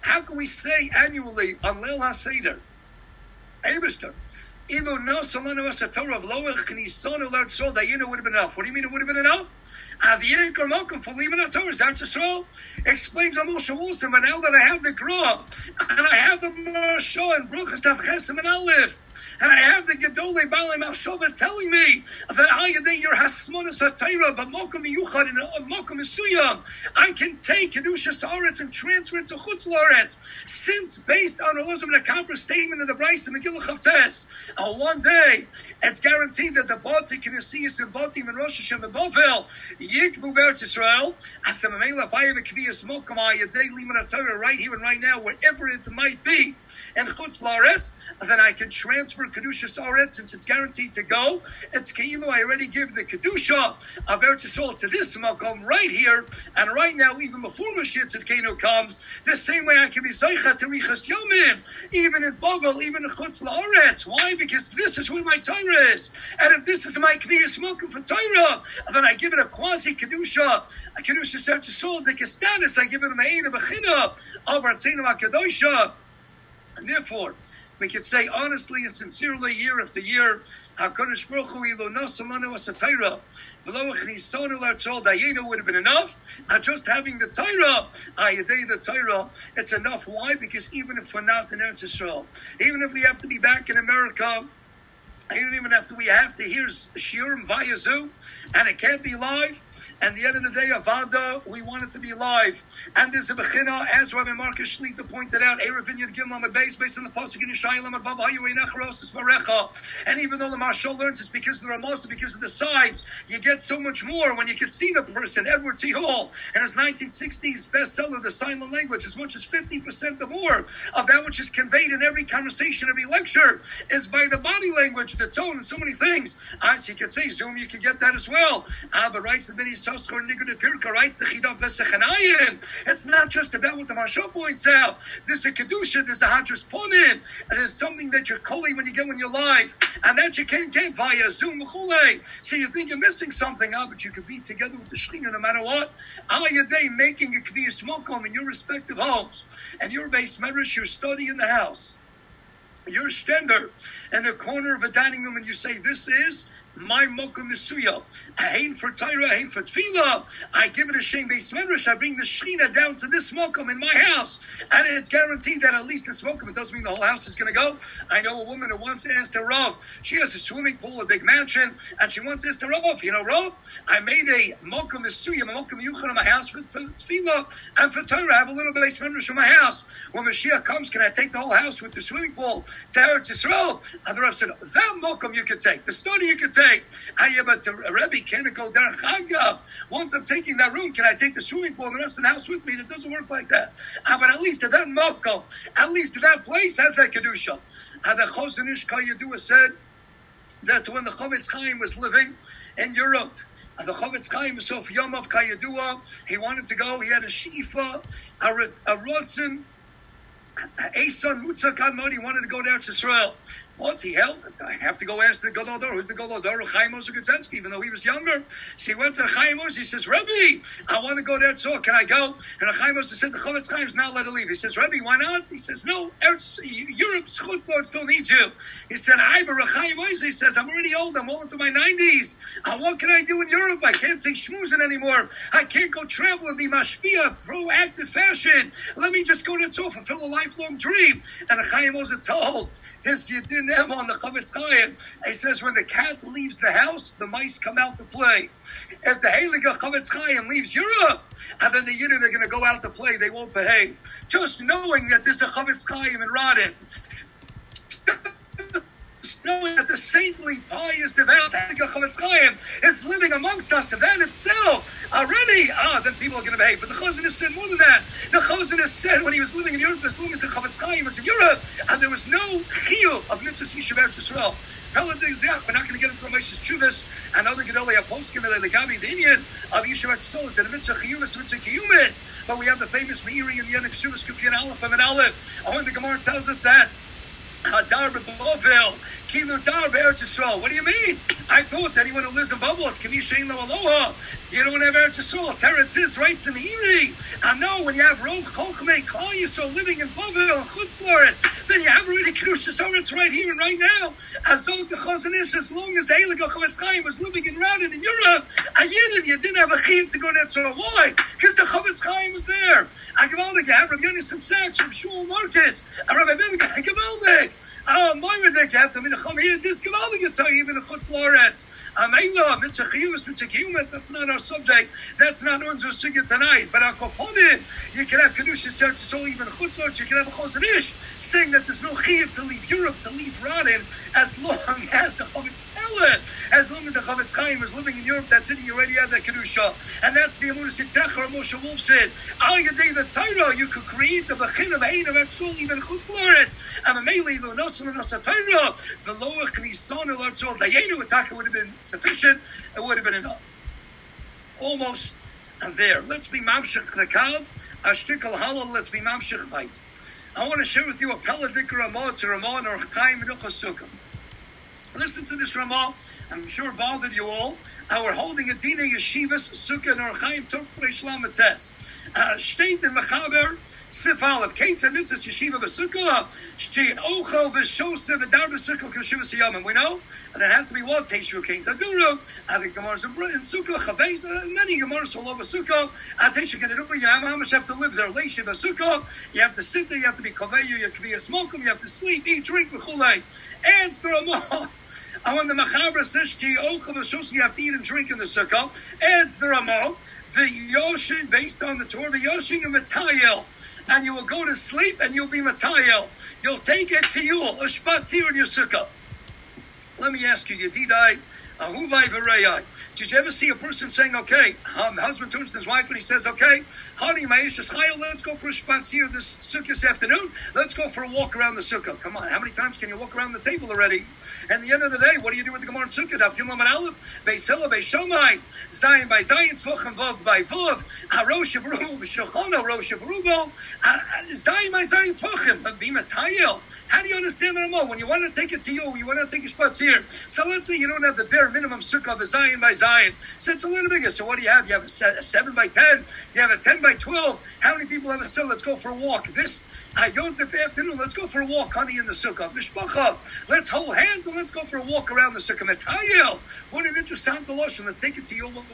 How can we say annually on Leil HaSeder, Eibishter, Ilo no solano as a Torah of Loach Knisonu Lard Sol Dayinu would have been enough? What do you mean it would have been enough? Aviyah Karmokum for leaving our Torah, Eretz Yisrael explains on Moshe Wilson, but now that I have the Grub, and I have the Marshah and Bruchas Tav Chesem and Aleph, and I have the Gedolei Balei Malshova telling me that Ayaday your Hasmonas HaTorah, but Mokum Yuchad and Mokum Mesuyam, I can take Kedushas Haaretz and transfer it to Chutz La'aretz. Since based on Elazar ben Akapra's statement in the Brisa Megillah Chavtes, one day it's guaranteed that the Bati Kinesias and Batim and Rosh Hashem and Bovel Yikbu Beretz Yisrael Asamamela Bayev Kviyas Mokum Ayaday Liman HaTorah right here and right now, wherever it might be, and Chutz La'aretz, then I can transfer Kedushas Haaretz since it's guaranteed to go. It's Keilu, I already give the Kedusha of Eretz Yisrael to this Makom right here and right now, even before Mashiach Tzidkenu comes. The same way I can be Zaycha to Richas Yomim, even in Bovel, even in Chutz La'aretz. Why? Because this is where my Torah is. And if this is my Kniyas Mokum for Torah, then I give it a quasi Kedusha, a Kedusha Eretz Yisrael, the status, I give it a Me'ena Bechina of Artzenu HaKadosha. And therefore, we could say honestly and sincerely, year after year, HaKadosh Baruch Hu Ilo Nosamanu Asatayra, V'lo Chnisonu L'Artzol Dayenu would have been enough. Just having the Torah, Ayaday the Torah, it's enough. Why? Because even if we're not in Eretz Yisrael, even if we have to be back in America, even after we have to hear Shiurim via Zoom, and it can't be live. And the end of the day, Avada, we want it to be live. And there's a Bechina, as Rabbi Marcus Shlita pointed out, Erev Vineyard Gimel based on the Pasuk in Yeshayim, Abba Hayu Marecha. And even though the Marshal learns it's because of the Ramos, because of the sides, you get so much more when you can see the person. Edward T. Hall, and his 1960s bestseller, The Silent Language, as much as 50% or more of that which is conveyed in every conversation, every lecture, is by the body language, the tone, and so many things. As you could say, Zoom, you can get that as well. But writes the many writes the Chidah Pesachanayim. It's not just about what the Marshal points out. There's a Kedusha, there's a Hadras Ponim, and there's something that you're calling when you get when you're live, and that you can't get via Zoom. So you think you're missing something, but you could be together with the Shekhinah no matter what. Your day making a Kviyas Mokom in your respective homes, and your base medrash, you study in the house. You're stender in the corner of a dining room, and you say, "This is my Mokum Misuya. I hate for Torah, I hate for Tefillah. I give it a Shem Beis Medrash. I bring the Shechina down to this Mokum in my house. And it's guaranteed that at least this Mokum, it doesn't mean the whole house is going to go. I know a woman who once asked her Rav, she has a swimming pool, a big mansion, and she once asked her Rav, Rav, I made a Mokum Misuya, a Mokum Yuchan in my house for Tefillah and for Torah. I have a little Beis Medrash in my house. When Mashiach comes, can I take the whole house with the swimming pool to Eretz Yisrael? And the Rav said, that Mokum you could take. The study you could take. But Rebbe, can it go derech Haggav? Once I'm taking that room, can I take the swimming pool and the rest of the house with me? It doesn't work like that. But at least at that Mokum, at least that place has that Kedusha. The Choshen Ish Kayadua said that when the Chavetz Chaim was living in Europe, the Chavetz Chaim Sof Yom of Kayadua, he wanted to go, he had a Shifa, a Rotzen, a son Mutzak Admod, he wanted to go down to Israel. What? He held it. I have to go ask the Gadol Dor. Who's the Gadol Dor? Chaim Ozer Gutzensky, even though he was younger. So he went to Chaim Ozer. He says, Rebbe, I want to go there, so can I go? And Chaim Ozer said, the Chavetz Chaim is not let to leave. He says, Rebbe, why not? He says, no, Europe's Chutz Lord still needs you. He said, but Chaim Ozer, he says, I'm already old. I'm well into my 90s. What can I do in Europe? I can't say shmoozin anymore. I can't go travel and be mashpia, proactive fashion. Let me just go to Tzor, fulfill a lifelong dream. And Chaim Ozer told his Yedin on the Chavetz Chaim, he says, when the cat leaves the house, the mice come out to play. If the Heilige Chavetz Chaim leaves Europe, and then the Yidden are going to go out to play, they won't behave. Just knowing that there's a Chavetz Chaim in Radin, knowing that the saintly, pious, devout Chavetz Chaim is living amongst us, and that itself already, then people are going to behave. But the Choshen has said more than that. The Choshen has said when he was living in Europe, as long as the Chavetz Chaim was in Europe, and there was no chiyuv of mitzvahs yishuv Eretz Yisrael. We're not going to get into Ramesh's Chuvas and other Gedolei Aposkim and Legabi, the Indian of Yishuv Eretz Yisrael. It's a mitzvah chiyuvis, mitzvah kiyumis. But we have the famous Meiri in the end of Chuvas Kufyan Aleph and Aleph. Oh, and the Gemara tells us that Hadar b'Bavel, Kilu Dar b'Eretz Yisrael. What do you mean? I thought that anyone who lives in Bavel, it's Kamishain Lo Aloha. You don't have Eretz Yisrael. Teretz is writes the Meiri. I know when you have Rov Cholchmei Klal Yisrael living in Bavel and Chutz La'aretz, then you have already Kedushas Oretz right here and right now. Azot the Chazon Ish, as long as the Eilig Chavetz Chaim was living in Radin in Europe, a Yidden, you didn't have a Chiyuv to go there. So why? Because the Chavetz Chaim was there. I Gavaldik, I have Rabbi Yonasan Sachs from Shmuel Marcus, and Rabbi Bibiga, I Gavaldik. Moira de Captain, I mean, come here, this Gavaldik, you tell you, even the Chutz La'aretz. Amela, Mitzvah Chiyumas, that's not our subject. That's not Unzer Sugya tonight. But Al Koponim, you can have Kedusha Search, so even Chutz La'aretz, you can have a Chazon Ish saying that there's no Chiyuv to leave Europe, to leave Radin, as long as the Chavetz Chaim, as long as the Chavetz Chaim is living in Europe, that's it, you already had that Kedusha. And that's the Amunah Sittecha, Moshe Wolf said, Al Yadei the Torah, you could create a Bechin of Ein of Etzul, even Chutz La'aretz, and a Meili, Lo Nosan, Lo Nosa Torah, the lower Knisan, Lo Etzul, Dayenu Ataka would have been sufficient, it would have been enough. Almost there. Let's be Mamshech Lekav, Ashtikal Halal, let's be Mamshech Vait. I want to share with you a Peladik Ramah, it's a Ramah in Orchaim Menuchas Sukkah. Listen to this Ramah, I'm sure it bothered you all. We're holding a Dina Yeshivas Sukkah in Orchaim Torah Shlamates. State in Mechaber, Sif Aleph, Kates and Mitzvahs Yeshiva B'Sukkah, Shti Ochel B'Shoseh V'Dar B'Sukkah K'Yeshivas Yomim. We know, and it has to be what? Teishu Kain Taduru, I think Gemara's in Sukkah, Chavez, many Gemaras all over Sukkah, Teishu Keneruba, you have to live there, Leishiv Sukkah, you have to sit there, you have to be Kaveyu, you have to be a smokum, you have to sleep, eat, drink, V'chulei. And the Ramah. And when the Mechaber says to you have to eat and drink in the Sukkah, adds the Ramah, the Yoshin, based on the Torah, the Yoshin and Matayel. And you will go to sleep and you'll be Matayel. You'll take it to you, a Shpatzir in your Sukkah. Let me ask you, Yedidai, Ahuvai V'rei. Did you ever see a person saying, okay, husband turns to his wife and he says, okay, honey, Ma'ishes Chayil, let's go for a Shpatzir this Sukkah this afternoon. Let's go for a walk around the Sukkah. Come on, how many times can you walk around the table already? And at the end of the day, what do you do with the Gemara and Sukkah? Daf Yom and Aleph, Beis Hillel, Beis Shammai, Zayin by Zayin, Tvach Vav by Vav, Rosh Yavru, B'Shulchan, Rosh Yavrubo, Zayin by Zayin, Tvachim, Bima Tayil. How do you understand the Ramah? When you want to take it to you, you want to take a Shpatzir. So let's say you don't have the bare minimum Sukkah of a Zayin by Zayin. So it's a little bigger. So what do you have? You have a 7 by 10. You have a 10 by 12. How many people have a cell? Let's go for a walk. This Yom Tov afternoon, let's go for a walk, honey, in the Sukkah. Mishpacha. Let's hold hands and let's go for a walk around the Sukkah. Metayel. What an interesting Baloshon. Let's take it to your walk.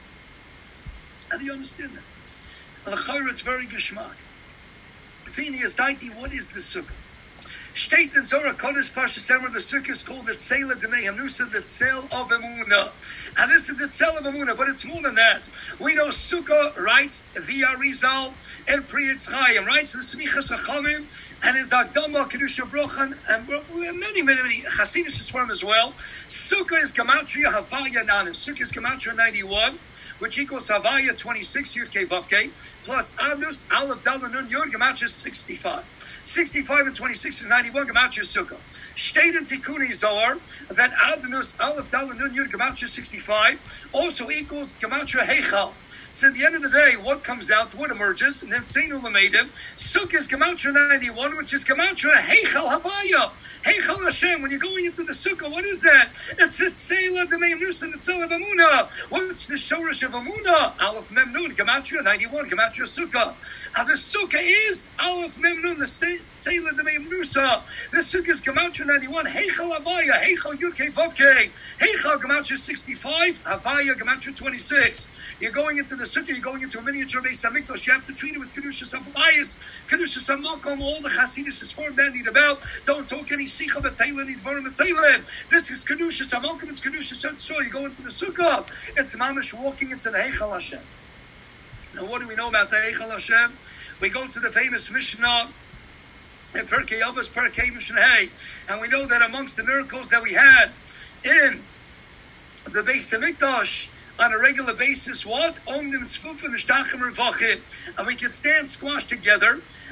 How do you understand that? Al-Chayr, it's very geschmack. Phineas Daiti, what is the Sukkah? State in Zorah Kodesh Pasha Semra, the Sukkah is called the Tzela D'nei Hamnusa, the Tzel of Emunah. And this is the Tzel of Emunah, but it's more than that. We know Sukkah writes the Arizal and Pri Yitzchayim, writes the Smichas Achamim, and his Agdama, Kedusha Brochan, and many Chasidus from as well. Sukkah is Gematria Havaya Nanim. Sukkah is Gematria 91, which equals Havaya 26, Yud Kei Vav Kei, plus Adnus, Aleph, Dal, Nun, Yud, Gematria 65. 65 and 26 is 91, Gematria Sukkah. State in Tikkuni Zohar that Adnus, Aleph, Dal, Nun, Yud, Gematria 65 also equals Gematria Heichal. So at the end of the day, what comes out, what emerges, and then Seinu Lameidim, Sukkah is Gematria 91, which is Gematria Heichal Havaya. Heichal Hashem, when you're going into the Sukkah, what is that? It's the Tzela D'nei Hamnusa, the Tzela of Emunah. What's the Shoresh of Emunah? Aleph Mem Nun, Gematria 91, Gematria Sukkah. The Sukkah is Aleph Mem Nun, the Tzela D'nei Hamnusa. The Sukkah is Gematria 91, Heichal Havaya, Heichal Yud Kei Vav Kei, Heichal Gematria 65, Havaya Gematria 26. You're going into the Sukkah, you're going into a miniature Beis Hamikdash, you have to treat it with Kedusha Sabayis, Kedusha Samakom, all the Chasidus is formed bandied about. Don't talk any Sicha B'Teilah, any Dvarim B'Teilah. This is Kedusha Samakom, it's Kedusha Sensor. You go into the Sukkah, it's Mamish walking into the Heichal Hashem. Now what do we know about the Heichal Hashem? We go to the famous Mishnah, in Perkei Avos, Perkei Mishnah Hay, and we know that amongst the miracles that we had in the Beis Hamikdash, on a regular basis, what? And we could stand squashed together,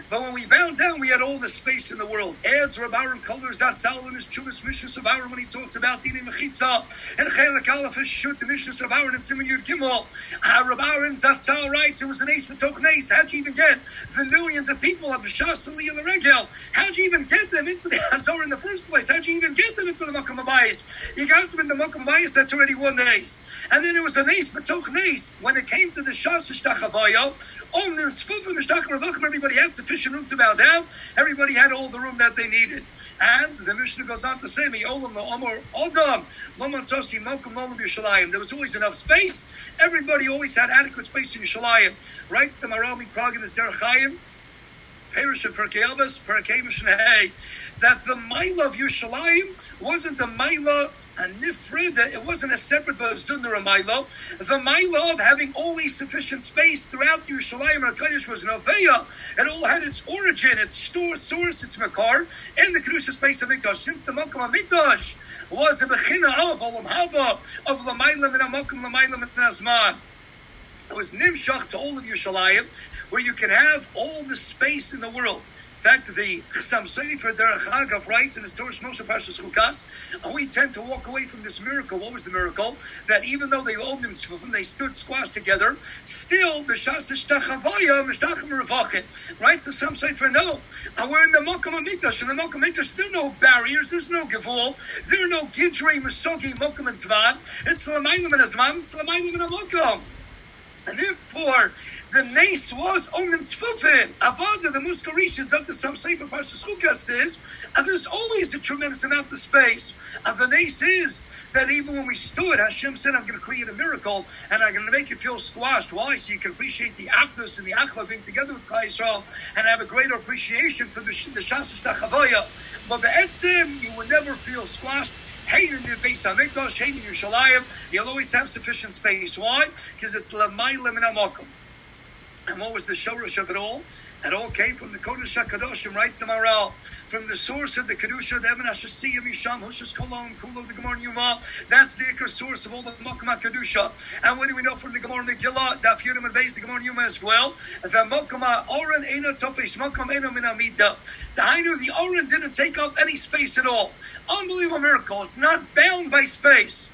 But when we bowed down, we had all the space in the world. Adds Reb Aaron colors Zatzal in his Chuvas Mishnah of Aaron when he talks about Dini Mechitza and Chelek Aleph is Shut the Mishnah of Aaron and Simon Yud Gimel. Reb Aaron Zatzal writes it was an ace for Tok Nace. How'd you even get the millions of people of B'Shas Aliyah L'Regel? How'd you even get them into the Hazor in the first place? How'd you even get them into the Makam Abayis? You got them in the Makam Abayis, that's already one ace. And then it was an ace for Tok Nace. When it came to the Shas Shtachavaya, everybody had sufficient room to bow down. Everybody had all the room that they needed. And the Mishnah goes on to say, there was always enough space. Everybody always had adequate space in Yerushalayim. Writes the Maral Prague in his Derech Chaim, Perish of Perkei Avos, Perkei Mishnah, that the Maila of Yerushalayim wasn't the Maila and Nifrida, it wasn't a separate Bazdundar Maila. The Maila of having always sufficient space throughout Yerushalayim HaKadosh was an Oveya. It all had its origin, its source, its Makar, in the Kedusha space of Mikdash. Since the Makam HaMikdash was a Bechina of Olam Haba, of the Maila min HaMakam, the Maila min Azman. It was Nimshach to all of Yerushalayim, where you can have all the space in the world. In fact, the Chassam Sofer Derech Agav writes in his Torah Moshe Parshas Chukas, we tend to walk away from this miracle. What was the miracle? That even though they owned them, they stood squashed together, still, B'Shas Shtachavaya, Mishtachim Revachet. Writes the Chassam Sofer, no. We're in the Makam HaMikdash. In the Makam HaMikdash, there are no barriers, there's no Gevul, there are no Gidrei, Mesogi, Makam and Zvan. It's L'maylam and Azman, it's L'maylam and Amakam. And therefore, the nace was Onim Tzfufim. Avada, the Muskarishans of the Sam Sefer Parshas Chukas is, and there's always a tremendous amount of space. The nace is that even when we stood, Hashem said, I'm going to create a miracle, and I'm going to make you feel squashed. Why? So you can appreciate the Achdus and the Achva being together with Klal Yisrael, and have a greater appreciation for the Shas Shtachavaya. But Be'etzim, you will never feel squashed. Hain in the Beis HaMikdash, Hain in Yerushalayim, you'll always have sufficient space. Why? Because it's L'mayla min HaMakom. And what was the shorosh of it all? It all came from the Kodesh HaKadoshim, writes the Maral, from the source of the Kedusha, the Evan HaShasiyah, Misham, Hushas Kolon, Kulo, the Gemara Yuma. That's the Ikar source of all the Makam HaKedusha. And what do we know from the Gemara Megillah, Daf Yudim and Beis, the Gemara Yuma as well? The Makam HaOren Eino Tofesh, Makam Eino Min HaMidah. The Hainu, the Oren didn't take up any space at all. Unbelievable miracle. It's not bound by space.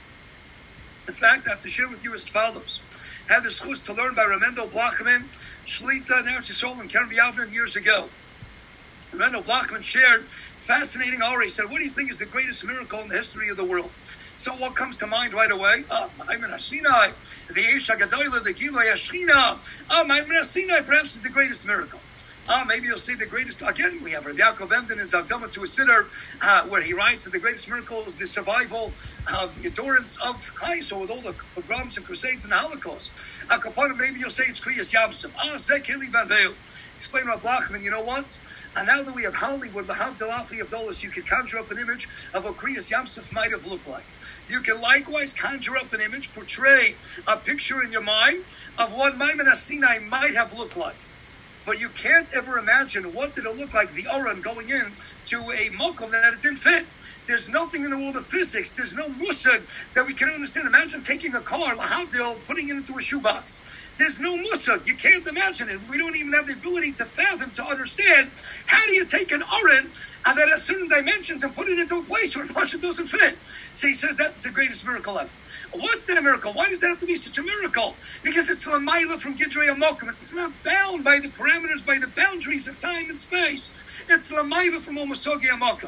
In fact, I have to share with you as follows. I had the schus to learn by Ramendel Blachman, Shlita in Eretz Yisrael and Keren B'Yavneh years ago. Ramendel Blachman shared fascinating aura. He said, what do you think is the greatest miracle in the history of the world? So what comes to mind right away? Maimin HaSinai, the Eish HaGadolah, the Giloi HaShechina. Maimin HaSinai perhaps is the greatest miracle. Maybe you'll see the greatest, again, we have Rabbi Yaakov Emden in Zakdama to a Siddur, where he writes that the greatest miracle is the survival of the endurance of Klal Yisrael with all the pogroms and crusades and the Holocaust. Maybe you'll say it's Kriyas Yamsuf. Zek Hili Van Veil. Explain Rabbi Blachman, you know what? And now that we have Hollywood, the Havdal Afli Abdullah, you can conjure up an image of what Kriyas Yamsuf might have looked like. You can likewise conjure up an image, portray a picture in your mind of what Maimin HaSinai might have looked like. But you can't ever imagine what did it look like, the Oran going in to a Mokum that it didn't fit. There's nothing in the world of physics. There's no musag that we can understand. Imagine taking a car, lahavdil, putting it into a shoebox. There's no musag. You can't imagine it. We don't even have the ability to fathom, to understand. How do you take an Oran that has certain dimensions and put it into a place where it doesn't fit? So he says that's the greatest miracle ever. What's that a miracle? Why does that have to be such a miracle? Because it's L'mayla from Gidrei HaMokum. It's not bound by the parameters, by the boundaries of time and space. It's L'mayla from Omosogi HaMokum.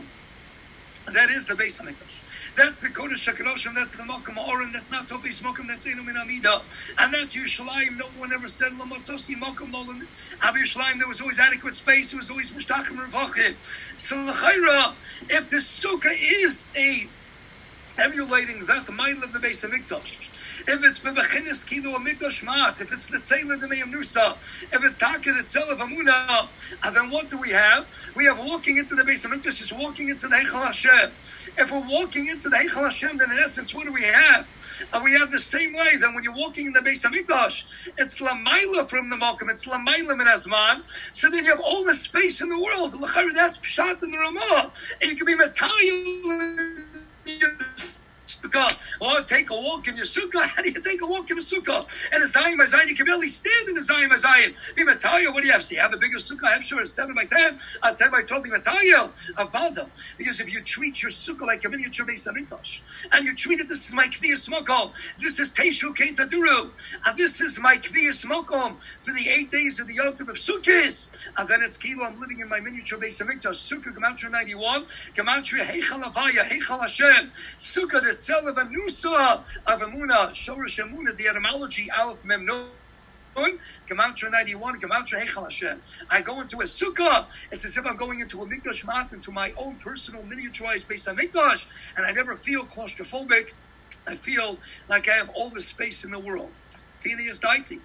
That is the Beis HaMikdash. That's the Kodesh HaKadoshim, that's the Makam HaOren, that's not Topis Mokum, that's Eino Min HaMidah. And that's Yerushalayim. No one ever said, L'motzosi Mokum, Yerushalayim, there was always adequate space, there was always Mishtachim Revachim. So L'chaira, if the Sukkah is a emulating that the Maila of the Beis HaMikdash, if it's Bebechinis Kilu HaMikdash Mat, if it's L'Tzeila de Meyam Nusa, if it's Taka the Tzel of Amunah, then what do we have? We have walking into the Beis HaMikdash, is walking into the Heichal Hashem. If we're walking into the Heichal Hashem, then in essence, what do we have? We have the same way, then when you're walking in the Beis HaMikdash, it's L'Mayla from the Malkum, it's L'Mayla min Azman, so then you have all the space in the world. That's Pshat in the Ramah. And you can be Matayil sukkah, or take a walk in your sukkah. How do you take a walk in a sukkah? And a Zayim Azayim, you can barely stand in a Zayim Azayim. What do you have? So you have a bigger sukkah? I'm sure it's 7 by 10, 10 by 12, because if you treat your sukkah like a miniature Beis Hamikdash, and you treat it, this is my Kviyas Mokom, this is Teishu Kein Taduru, and this is my Kviyas Mokom for the 8 days of the Yom Tov of Sukkot, and then it's Kilo, I'm living in my miniature Beis Hamikdash. Sukkah Gematria 91, Gematria Heichal Havaya, Heichal Hashem, Sukkah that sell of a Nusa of Emunah, Shoresh Emunah, the etymology, Aleph Mem Nun, Gematria 91, Gematria Heichal Hashem. I go into a sukkah, it's as if I'm going into a Mikdash Mat, into my own personal miniaturized Beis Hamikdash, and I never feel claustrophobic. I feel like I have all the space in the world. Phineas Daiti.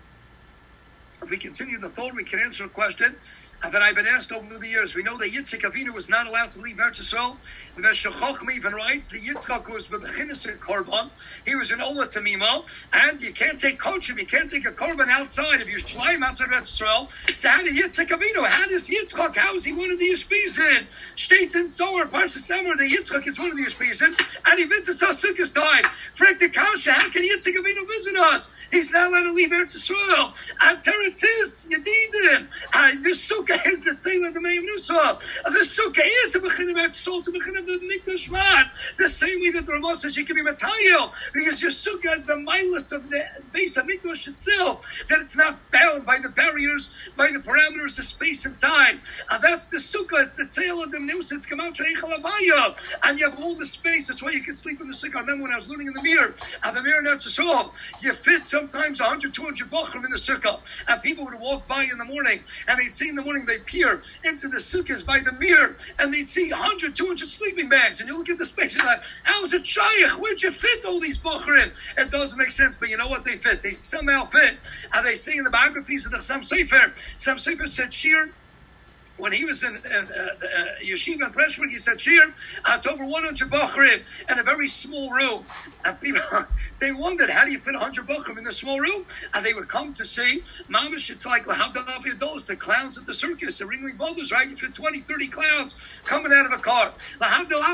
If we continue the thought, we can answer a question that I've been asked over the years. We know that Yitzchak Avinu was not allowed to leave Eretz Yisrael. The Shechachma even writes the Yitzchak was with the Chinusin Korban. He was an Ola Tamimo, and you can't take Kochim, you can't take a Korban outside of your Shleim outside Eretz Yisrael. So how did Yitzchak Avinu? How does Yitzchak? How is he one of the Yishpizin? Shteitin Sower, Parsha Semer, the Yitzchak is one of the Yishpizin, and he visits us Sukkot time. Frank the Kasha, how can Yitzchak Avinu visit us? He's not allowed to leave Eretz Yisrael. And Teretz is Yedidim. This Sukkah is the Tzeilah the Meim Nusa. The Sukkah is a Bechin of Eretz Yisrael, to Bechin of the Mikdash Mat. The same way that the Ramah says you can be Matayil, because your Sukkah is the Milas of the base of Mikdash itself, that it's not bound by the barriers, by the parameters of space and time. And that's the Sukkah, it's the Tzeilah of the Nusa, it's Gematria Heichal Havaya, and you have all the space, that's why you can sleep in the Sukkah. I remember when I was learning in the mirror, and the mirror in Eretz Yisrael, you fit sometimes 100, 200 Bachrim in the Sukkah, and people would walk by in the morning, and they'd see in the morning, they peer into the Sukkahs by the mirror, and they'd see 100, 200 sleeping bags, and you look at the space, you're like, how's it Shaykh? Where'd you fit all these Bachrim? It doesn't make sense, but you know what they fit? They somehow fit. And they say in the biographies of the Sam Sefer said, Shir, when he was in Yeshiva in Pressburg, he said, Shir, over 100 Bachrim in a very small room. And people, they wondered, how do you fit 100 Bachrim in a small room? And they would come to see, Mamish, it's like the clowns at the circus, the Ringling Brothers, right? You fit 20, 30 clowns coming out of a car. How did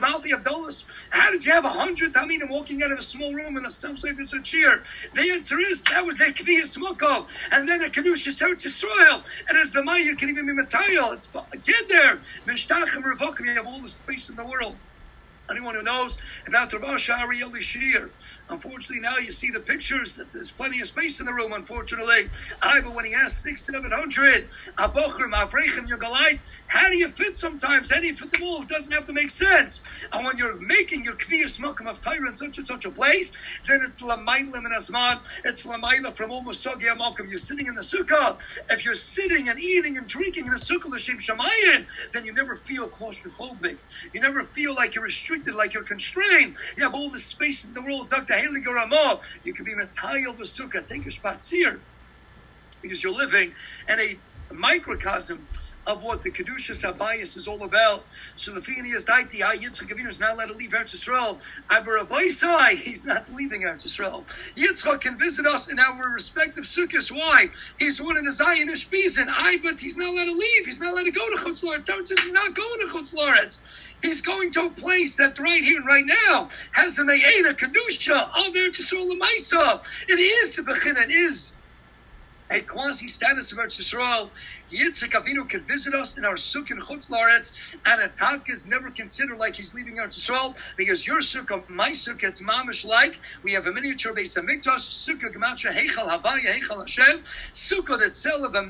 you have 100 Taminim walking out of a small room in the Sam Sefer said, Shir? The answer is, that was their Kviyas Mokom. And then a Kedushas Eretz Yisrael. And as the Maya can even be Matayil. It's get there. Mishtachim Revokim, you have all the space in the world. Anyone who knows about the Rosh Ariel Shir, unfortunately now you see the pictures that there's plenty of space in the room, unfortunately. But when he asked 600-700, Abochrim, Avrechim, Yogalite, how do you fit sometimes? How do you fit them all? It doesn't have to make sense. And when you're making your Kviyas Mokum of Torah in such and such a place, then it's Lamayla Min Asman, it's Lamayla from almost Sogia Mokum. You're sitting in the Sukkah. If you're sitting and eating and drinking in the Sukkah L'Shem Shamayim, then you never feel claustrophobic. You never feel like you're restricted, like you're constrained. You have all the space in the world. You can be Matayil B'Sukkah, take your spatzir, because you're living in a microcosm of what the Kedushas Habayis is all about. So the Phineas Daiti, Yitzchak Avinu is not allowed to leave Eretz Yisrael. Abarabaisai, he's not leaving Eretz Yisrael. Yitzchak can visit us in our respective sukkahs. Why? He's one of the Zionish Bezin. But he's not allowed to leave. He's not allowed to go to Chutz La'aretz. Torah says he's not going to Chutz La'aretz. He's going to a place that right here and right now has the Me'ena Kedusha of Eretz Yisrael L'maisa. It is a Bechina, it is a quasi status of Eretz Yisrael. Yitzchak Avinu can visit us in our sukkah in Chutz La'aretz, and a Atak is never considered like he's leaving Eretz Yisrael, because your sukkah, my sukkah, it's mamish like. We have a miniature Beis Hamikdash, sukkah Gematria Heichal Havaya, Heichal Hashem, sukkah that sell of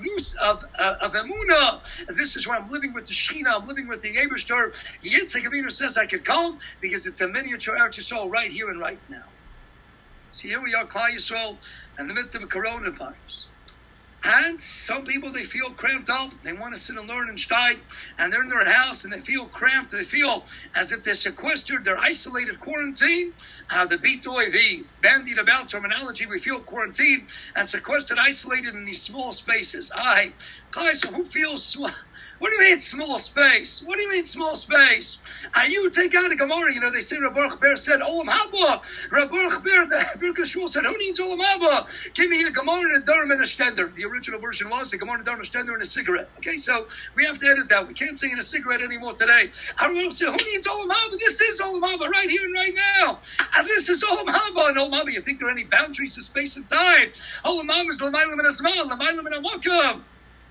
Emunah. And this is where I'm living with the Shechina, I'm living with the Yebishter. Yitzchak Avinu says I could come because it's a miniature Eretz Yisrael right here and right now. See, here we are, Klal Yisrael, in the midst of a coronavirus. And some people, they feel cramped up. They want to sit and learn and study, and they're in their house and they feel cramped. They feel as if they're sequestered. They're isolated, quarantined. The bitoy, the bandied about terminology, we feel quarantined and sequestered, isolated in these small spaces. So What do you mean small space? What do you mean small space? You take out a Gemara, they say Rabbi Baruch Ber said, Olam Haba. Rabbi Baruch Ber, the Birka Shmuel said, who needs Olam Haba? Give me a Gemara and a Durham and a Stender. The original version was a Gemara and a Durham, a Stender, and a cigarette. Okay, so we have to edit that. We can't say in a cigarette anymore today. I said, who needs Olam Haba? This is Olam Haba right here and right now. And this is Olam Haba. And Olam Haba, you think there are any boundaries of space and time? Olam Haba is L'maylam and Asmal, L'maylam and Awakam.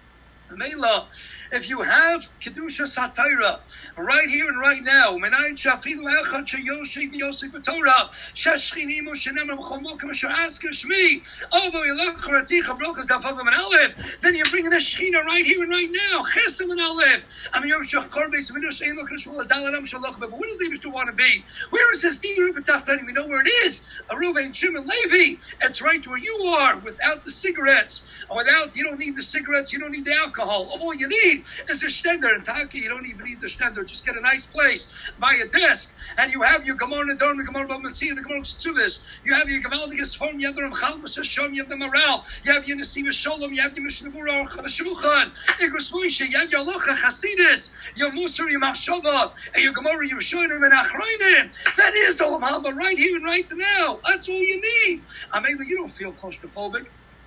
Mela, if you have Kedusha Satira right here and right now, Menayin Shafilu Echad Sheyoshev Yosef B'Torah Sheshchinim Ushenem Rechomokim Asher Asker Shmi Ovo Yelach Charaticha Brokas Davavam and Aleph. Then you're bringing the Shechina right here and right now. Chesem and Aleph. I mean, Yom Shachar Beis Midrash Ein Lo Krishma L'Daladam Shalach. But where does the Yibishter want to be? Where is his Steve B'Tachtanim? We know where it is. Aruven Shimon Levi. It's right where you are, without the cigarettes, you don't need the cigarettes. You don't need the alcohol. All you need is a Stender. In Taki, you don't even need the Stender. Just get a nice place, buy a desk, and you have your Gemara Nedorm, the Gemara Bavmatzia, the Gemara Tzubis. You have your Gavaldigas Form, you have the Ramchal Masashom, you have the Maral, you have your Nesiva Shalom, you have your Mishnabura Shulchan, Igros Moshe, you have your Locha Chasidis, your Musar, your Machshava, and your Gemara, your Shoinim, and Achrayim. That is Olam Haba right here and right now. That's all you need. I mean, you don't feel claustrophobic.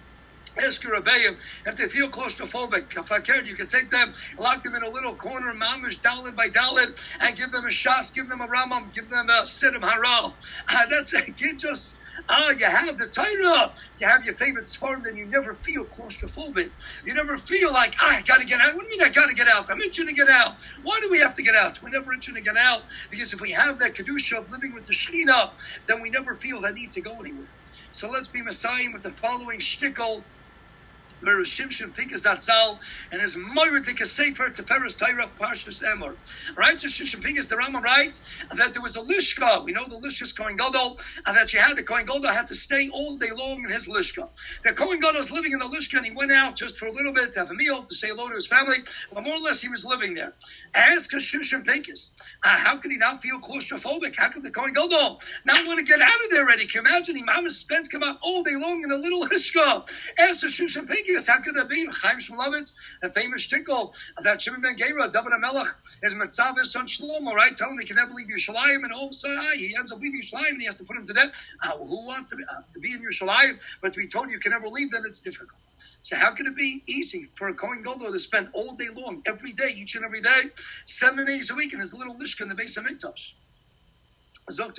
Ask your Rebbeim if they feel claustrophobic. If I cared, you could take them, lock them in a little corner, mamish, dalit by dalit, and give them a shas, give them a ramam, give them a sidim haral. That's it. You just, you have the Torah, you have your favorite sfarm, then you never feel claustrophobic. You never feel like, I gotta get out. What do you mean I gotta get out? I'm itching to get out. Why do we have to get out? We're never itching to get out, because if we have that kedusha of living with the Shekhinah, then we never feel that need to go anywhere. So let's be Messiah with the following shtickle. Where Shimshon Pinkas Zatzal and his Moiridik Sefer to Peres Torah Parshas Emor. Right? So Shimshon Pinkas, the Rambam writes that there was a Lishka. We know the Lishka's Kohen Gadol, and that the Kohen Gadol had to stay all day long in his Lishka. The Kohen Gadol was living in the Lishka, and he went out just for a little bit to have a meal, to say hello to his family, but more or less he was living there. Ask Shimshon Pinkas, how could he not feel claustrophobic? How could the Kohen Gadol not want to get out of there already? Can you imagine? Imam Spence come out all day long in a little Lishka. Ask Shimshon Pinkas, how could that be? Chaim Shmulevitz, a famous shtickle that Shimon ben Gera, David HaMelech, his Metzav, his son Shlomo, right? Tell him he can never leave Yerushalayim, and all of a sudden, he ends up leaving Yerushalayim, and he has to put him to death. Who wants to be in Yerushalayim, but to be told you can never leave, then it's difficult. So how can it be easy for a Kohen Gadol to spend all day long, every day, each and every day, 7 days a week in his little lishka in the base of Mikdash? The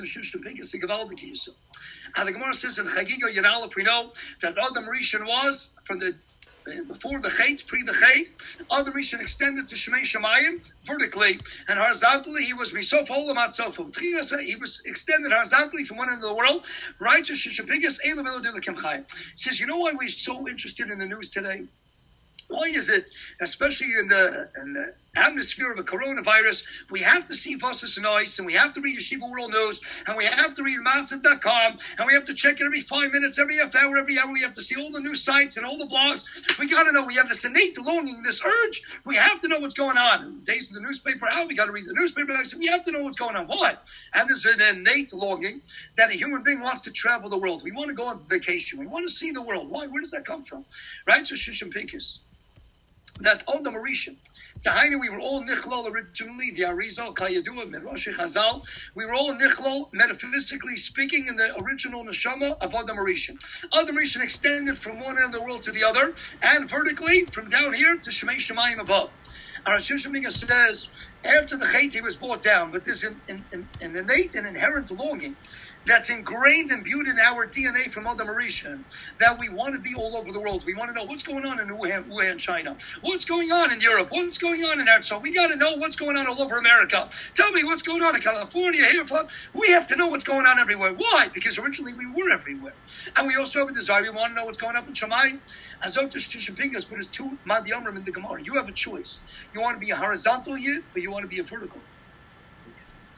Gemara says in Chagiga Yonalef, we know that Adam Rishon was from the before the Chait, pre the Chait. Adam Rishon extended to Shemei Shemayim vertically, and horizontally he was Misof Olam Ad Sofo. He was extended horizontally from one end of the world. Righteous Shishapigas Elam Elo Dilakim Chayim. Says, you know why we're so interested in the news today? Why is it, especially in the atmosphere of a coronavirus, we have to see Vosis and Ice, and we have to read Yeshiva World News, and we have to read Matzav.com, and we have to check it every 5 minutes, every half hour, every hour. We have to see all the news sites and all the blogs. We got to know. We have this innate longing, this urge. We have to know what's going on. In the days of the newspaper out, we got to read the newspaper. I said, we have to know what's going on. Why? And there's an innate longing that a human being wants to travel the world. We want to go on vacation. We want to see the world. Why? Where does that come from? Right? So Shishim Pinkus. That Adam Rishon. Tahainu, we were all Nichlol originally, the Arizal, Kayadua, Midrash Chazal. We were all Nichlol, metaphysically speaking, in the original Neshama of Adam Rishon. Adam Rishon extended from one end of the world to the other, and vertically, from down here to Shemei Shemayim above. Our Shushaminga says, after the Chait, he was brought down, but there's an innate and inherent longing that's ingrained and imbued in our DNA from Adam Rishon, that we want to be all over the world. We want to know what's going on in Wuhan, China. What's going on in Europe? What's going on in Erzsruhe? We got to know what's going on all over America. Tell me what's going on in California, here. We have to know what's going on everywhere. Why? Because originally we were everywhere. And we also have a desire. We want to know what's going on in Shamayim. Azot Shishim Pinkas, but it's two Madiyamrim in the Gemara. You have a choice. You want to be a horizontal yid, or you want to be a vertical.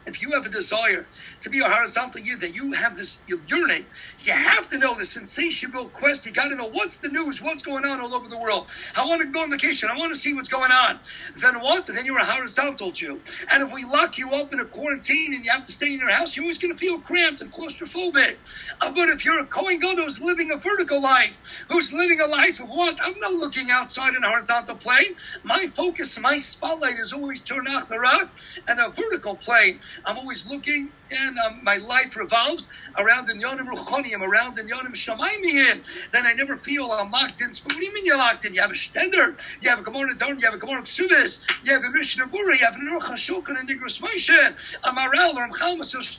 If you have a desire to be a horizontal yid, that you have this, you yearning, you have to know the insatiable quest. You got to know what's the news, what's going on all over the world. I want to go on vacation. I want to see what's going on. Then what? Then you're a horizontal Jew. And if we lock you up in a quarantine and you have to stay in your house, you're always going to feel cramped and claustrophobic. But if you're a Kohen Gadol who's living a vertical life, who's living a life of what? I'm not looking outside in a horizontal plane. My focus, my spotlight is always turned off the rock and a vertical plane. I'm always looking, and my life revolves around the Yonim Ruchoniim, around the Yonim Shamayimiyim. Then I never feel I'm locked in. What do you mean you're locked in? You have a Stender, you have a Gemara Don, you have a Gemara Ksubis, you have a Mishnah Bura, you have a Ruch HaShulchan and Nigros Moshe, a Maral or a Mchalmas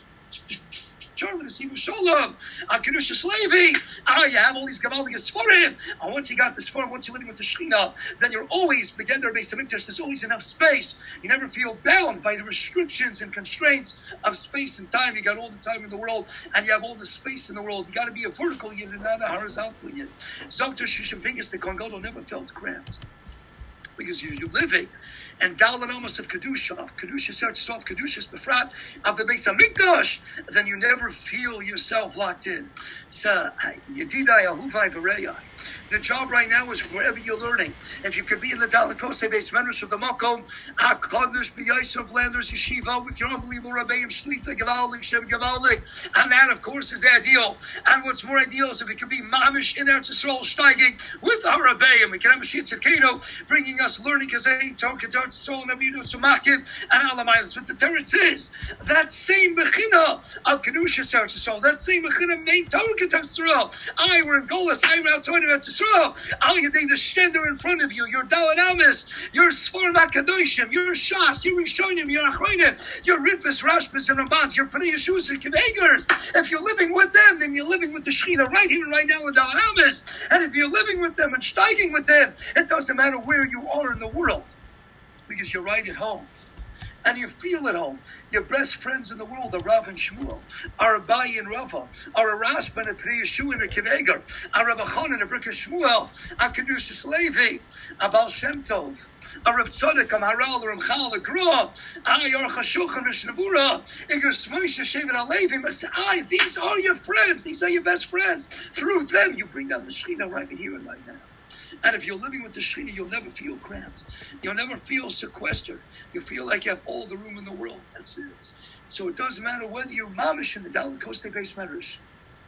German, Sivu Sholom, Kedushas Levi. You have all these Gavaldic Sforim. And once you got this Sforim, once you're living with the Shekhinah, then you're always, begin their base of interest, there's always enough space. You never feel bound by the restrictions and constraints of space and time. You got all the time in the world, and you have all the space in the world. You got to be a vertical yid and not a horizontal yid. Zokter Shishim Pingus, the Kohen Gadol never felt cramped. Because you're living, and Galan almost of Kedusha, searches off Kedushas Befrat of the Beis Hamikdash, then you never feel yourself locked in. So, Yedidai Ahuvai V'Reyai. The job right now is wherever you're learning. If you could be in the Dalekose base Medrash of the Makom, HaKadosh B'Yisrael Blanders Yeshiva with your unbelievable Rabbeim Shlita Gavaldik Shem Gavaldik, and that of course is the ideal. And what's more ideal is if it could be Mamish in Eretz Yisrael steiging with our Rabbeim. We can have a Shit Tzedkeno bringing us learning Kazay Tor Ketor Tzol Navidu Tzumakim and Alamayos. But the Teretz is that same Bechina of Kedusha Eretz Yisrael, that same Bechina main Tor Ketor Tzol. I were in Golas, I were outside of Eretz Yisrael. Al Yadei the Stender in front of you, your Dalet Amis, your Sforim HaKadoshim, your Shas, your Rishonim, your Achronim, your Ritvis, Rashbas, and Ramban, your Pnei Yeshus, and Kivegers. If you're living with them, then you're living with the Shechina right here, right now in Dalet Amis. And if you're living with them and steiging with them, it doesn't matter where you are in the world, because you're right at home. And you feel at home. Your best friends in the world are Rav and Shmuel, are Abayi and Rava, are Rashba and Pnei Yeshua and Kiveger, are Rav Chanan and Brika Shmuel, are Kedushas Levi, are Baal Shem Tov, are Rav Tzadok, are Maharal, are Ramchal, are Gra, are Yor Chashuch, and Mishnah Bura, Igros Moshe, Shevet HaLevi, these are your friends, these are your best friends. Through them, you bring down the Shekhinah right here and right now. And if you're living with the Shekhinah, you'll never feel cramped. You'll never feel sequestered. You feel like you have all the room in the world. That's it. So it doesn't matter whether you're mamish in the Dalet Kosle Beis Medrash,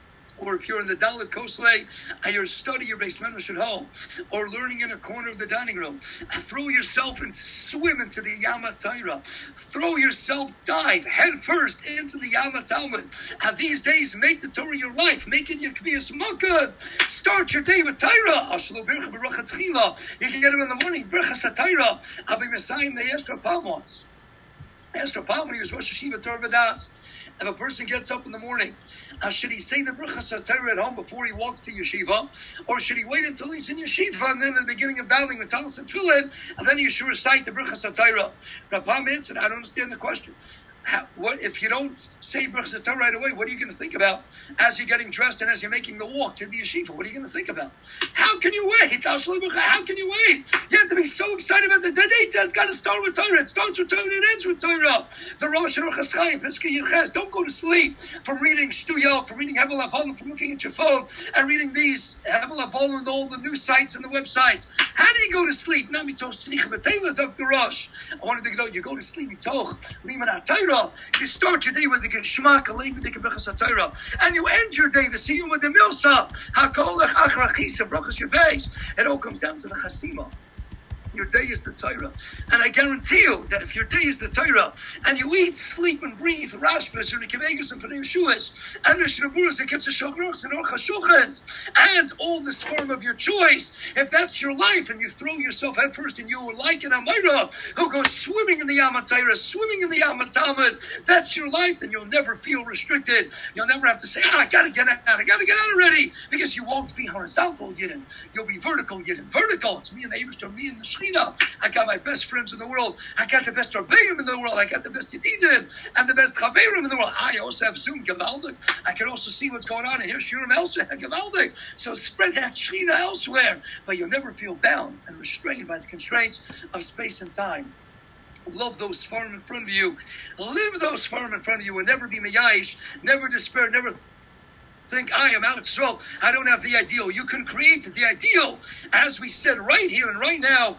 or if you're in the Dalet Kosle and you're studying your Beis Medrash at home, or learning in a corner of the dining room. Throw yourself and swim into the Yama Taira. Throw yourself, dive head first into the Yama Talmud. And these days, make the Torah your life. Make it your K'viyas Makkah. Start your day with Taira. You can get him in the morning. Berachas HaTaira. I'll be Messiah the Esther Palmos. Esther Palmos, he was Rosh Hashiva Torah Vadas. If a person gets up in the morning, should he say the Berachas HaTorah at home before he walks to yeshiva, or should he wait until he's in yeshiva and then at the beginning of davening with Talis and Tefillin, and then he should recite the Berachas HaTorah? Rabbi answered, I don't understand the question. What if you don't say Berachas HaTorah right away? What are you going to think about as you're getting dressed and as you're making the walk to the yeshiva? What are you going to think about? How can you wait? How can you wait? You have to be so excited about the day. It's got to start with Torah. It starts with Torah and it ends with Torah. The Rosh Hashanah, Pesach Yirches. Don't go to sleep from reading Shtuyot, from reading Hevel Avolim, from looking at your phone and reading these Hevel Avolim and all the news sites and the websites. How do you go to sleep? I wanted to know you go to sleep. You start your day with the Geshmak, and you end your day, the Siyum with the Milsa, Hakolech Achrachisa, Brachas your base. It all comes down to the Chasima. Your day is the Torah. And I guarantee you that if your day is the Torah, and you eat, sleep, and breathe Rashbas, and the Kivegas, and Pnei Yeshuas, and the Shnaburas, and Kitzah Shogros, and Orcha Shuchans, and all this form of your choice, if that's your life, and you throw yourself head first, and you are like an Amayra, who goes swimming in the Yama Torah, swimming in the Yama Talmud, that's your life, then you'll never feel restricted. You'll never have to say, I gotta get out already, because you won't be horizontal Yidden. You'll be vertical Yidden. Vertical, it's me and the Eibishter, me and the Shechina. I got my best friends in the world. I got the best Rabbeim in the world. I got the best Yedidim and the best Chaverim in the world. I also have Zoom, Gavaldik. I can also see what's going on and hear Shurim elsewhere, Gavaldik. So spread that Shechina elsewhere. But you'll never feel bound and restrained by the constraints of space and time. Love those farm in front of you. Live those farm in front of you and never be meyayish, never despair, never think I am out, so I don't have the ideal. You can create the ideal, as we said right here and right now.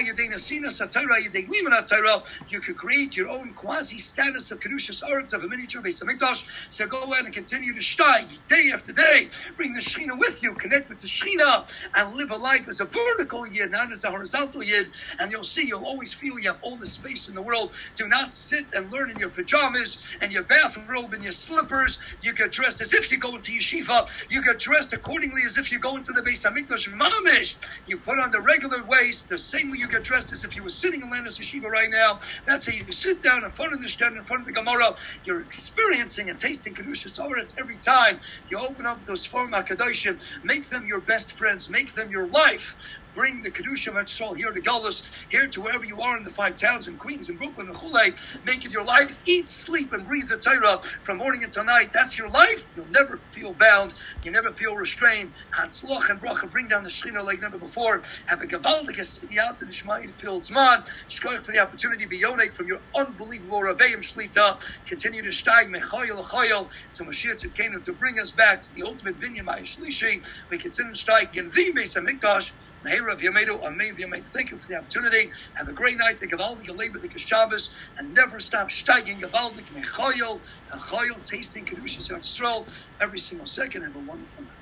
You can create your own quasi status of Kedushas Aretz, of a miniature Beis Hamikdash. So go ahead and continue to steig day after day. Bring the Shekhinah with you, connect with the Shekhinah, and live a life as a vertical yid, not as a horizontal yid. And you'll see, you'll always feel you have all the space in the world. Do not sit and learn in your pajamas and your bathrobe and your slippers. You get dressed as if you go into yeshiva. You get dressed accordingly as if you go into the Beis Hamikdash mamish. You put on the regular waist, the same way you get dressed as if you were sitting in Landis Yeshiva right now. That's how you sit down in front of the Shtetl, in front of the Gemara. You're experiencing and tasting Kedushas Aretz every time you open up those Forum HaKadoshim. Make them your best friends. Make them your life. Bring the Kedusha of Yisrael here to Galus, here to wherever you are in the 5 towns in Queens and Brooklyn and Chulei. Make it your life. Eat, sleep, and breathe the Torah from morning until night. That's your life. You'll never feel bound. You never feel restrained. Hatzloch and bracha. Bring down the Shekhinah like never before. Have a Gavaldik Siyat and Ishmael filled Zman. Shkoyach for the opportunity to be yonik from your unbelievable Rabbeim Shlita. Continue to steig Mechayel Chayel to Mashiach Tzidkenu to bring us back to the ultimate Binyan Ma'ishlishi. We continue to steig in the Beis Hamikdash. Thank you for the opportunity. Have a great night. Take Gavaldik Aleibah, take a Shabbos, and never stop steiging Gavaldik Mechoyel, Mechoyel, tasting Kedushas Yisrael every single second. Have a wonderful night.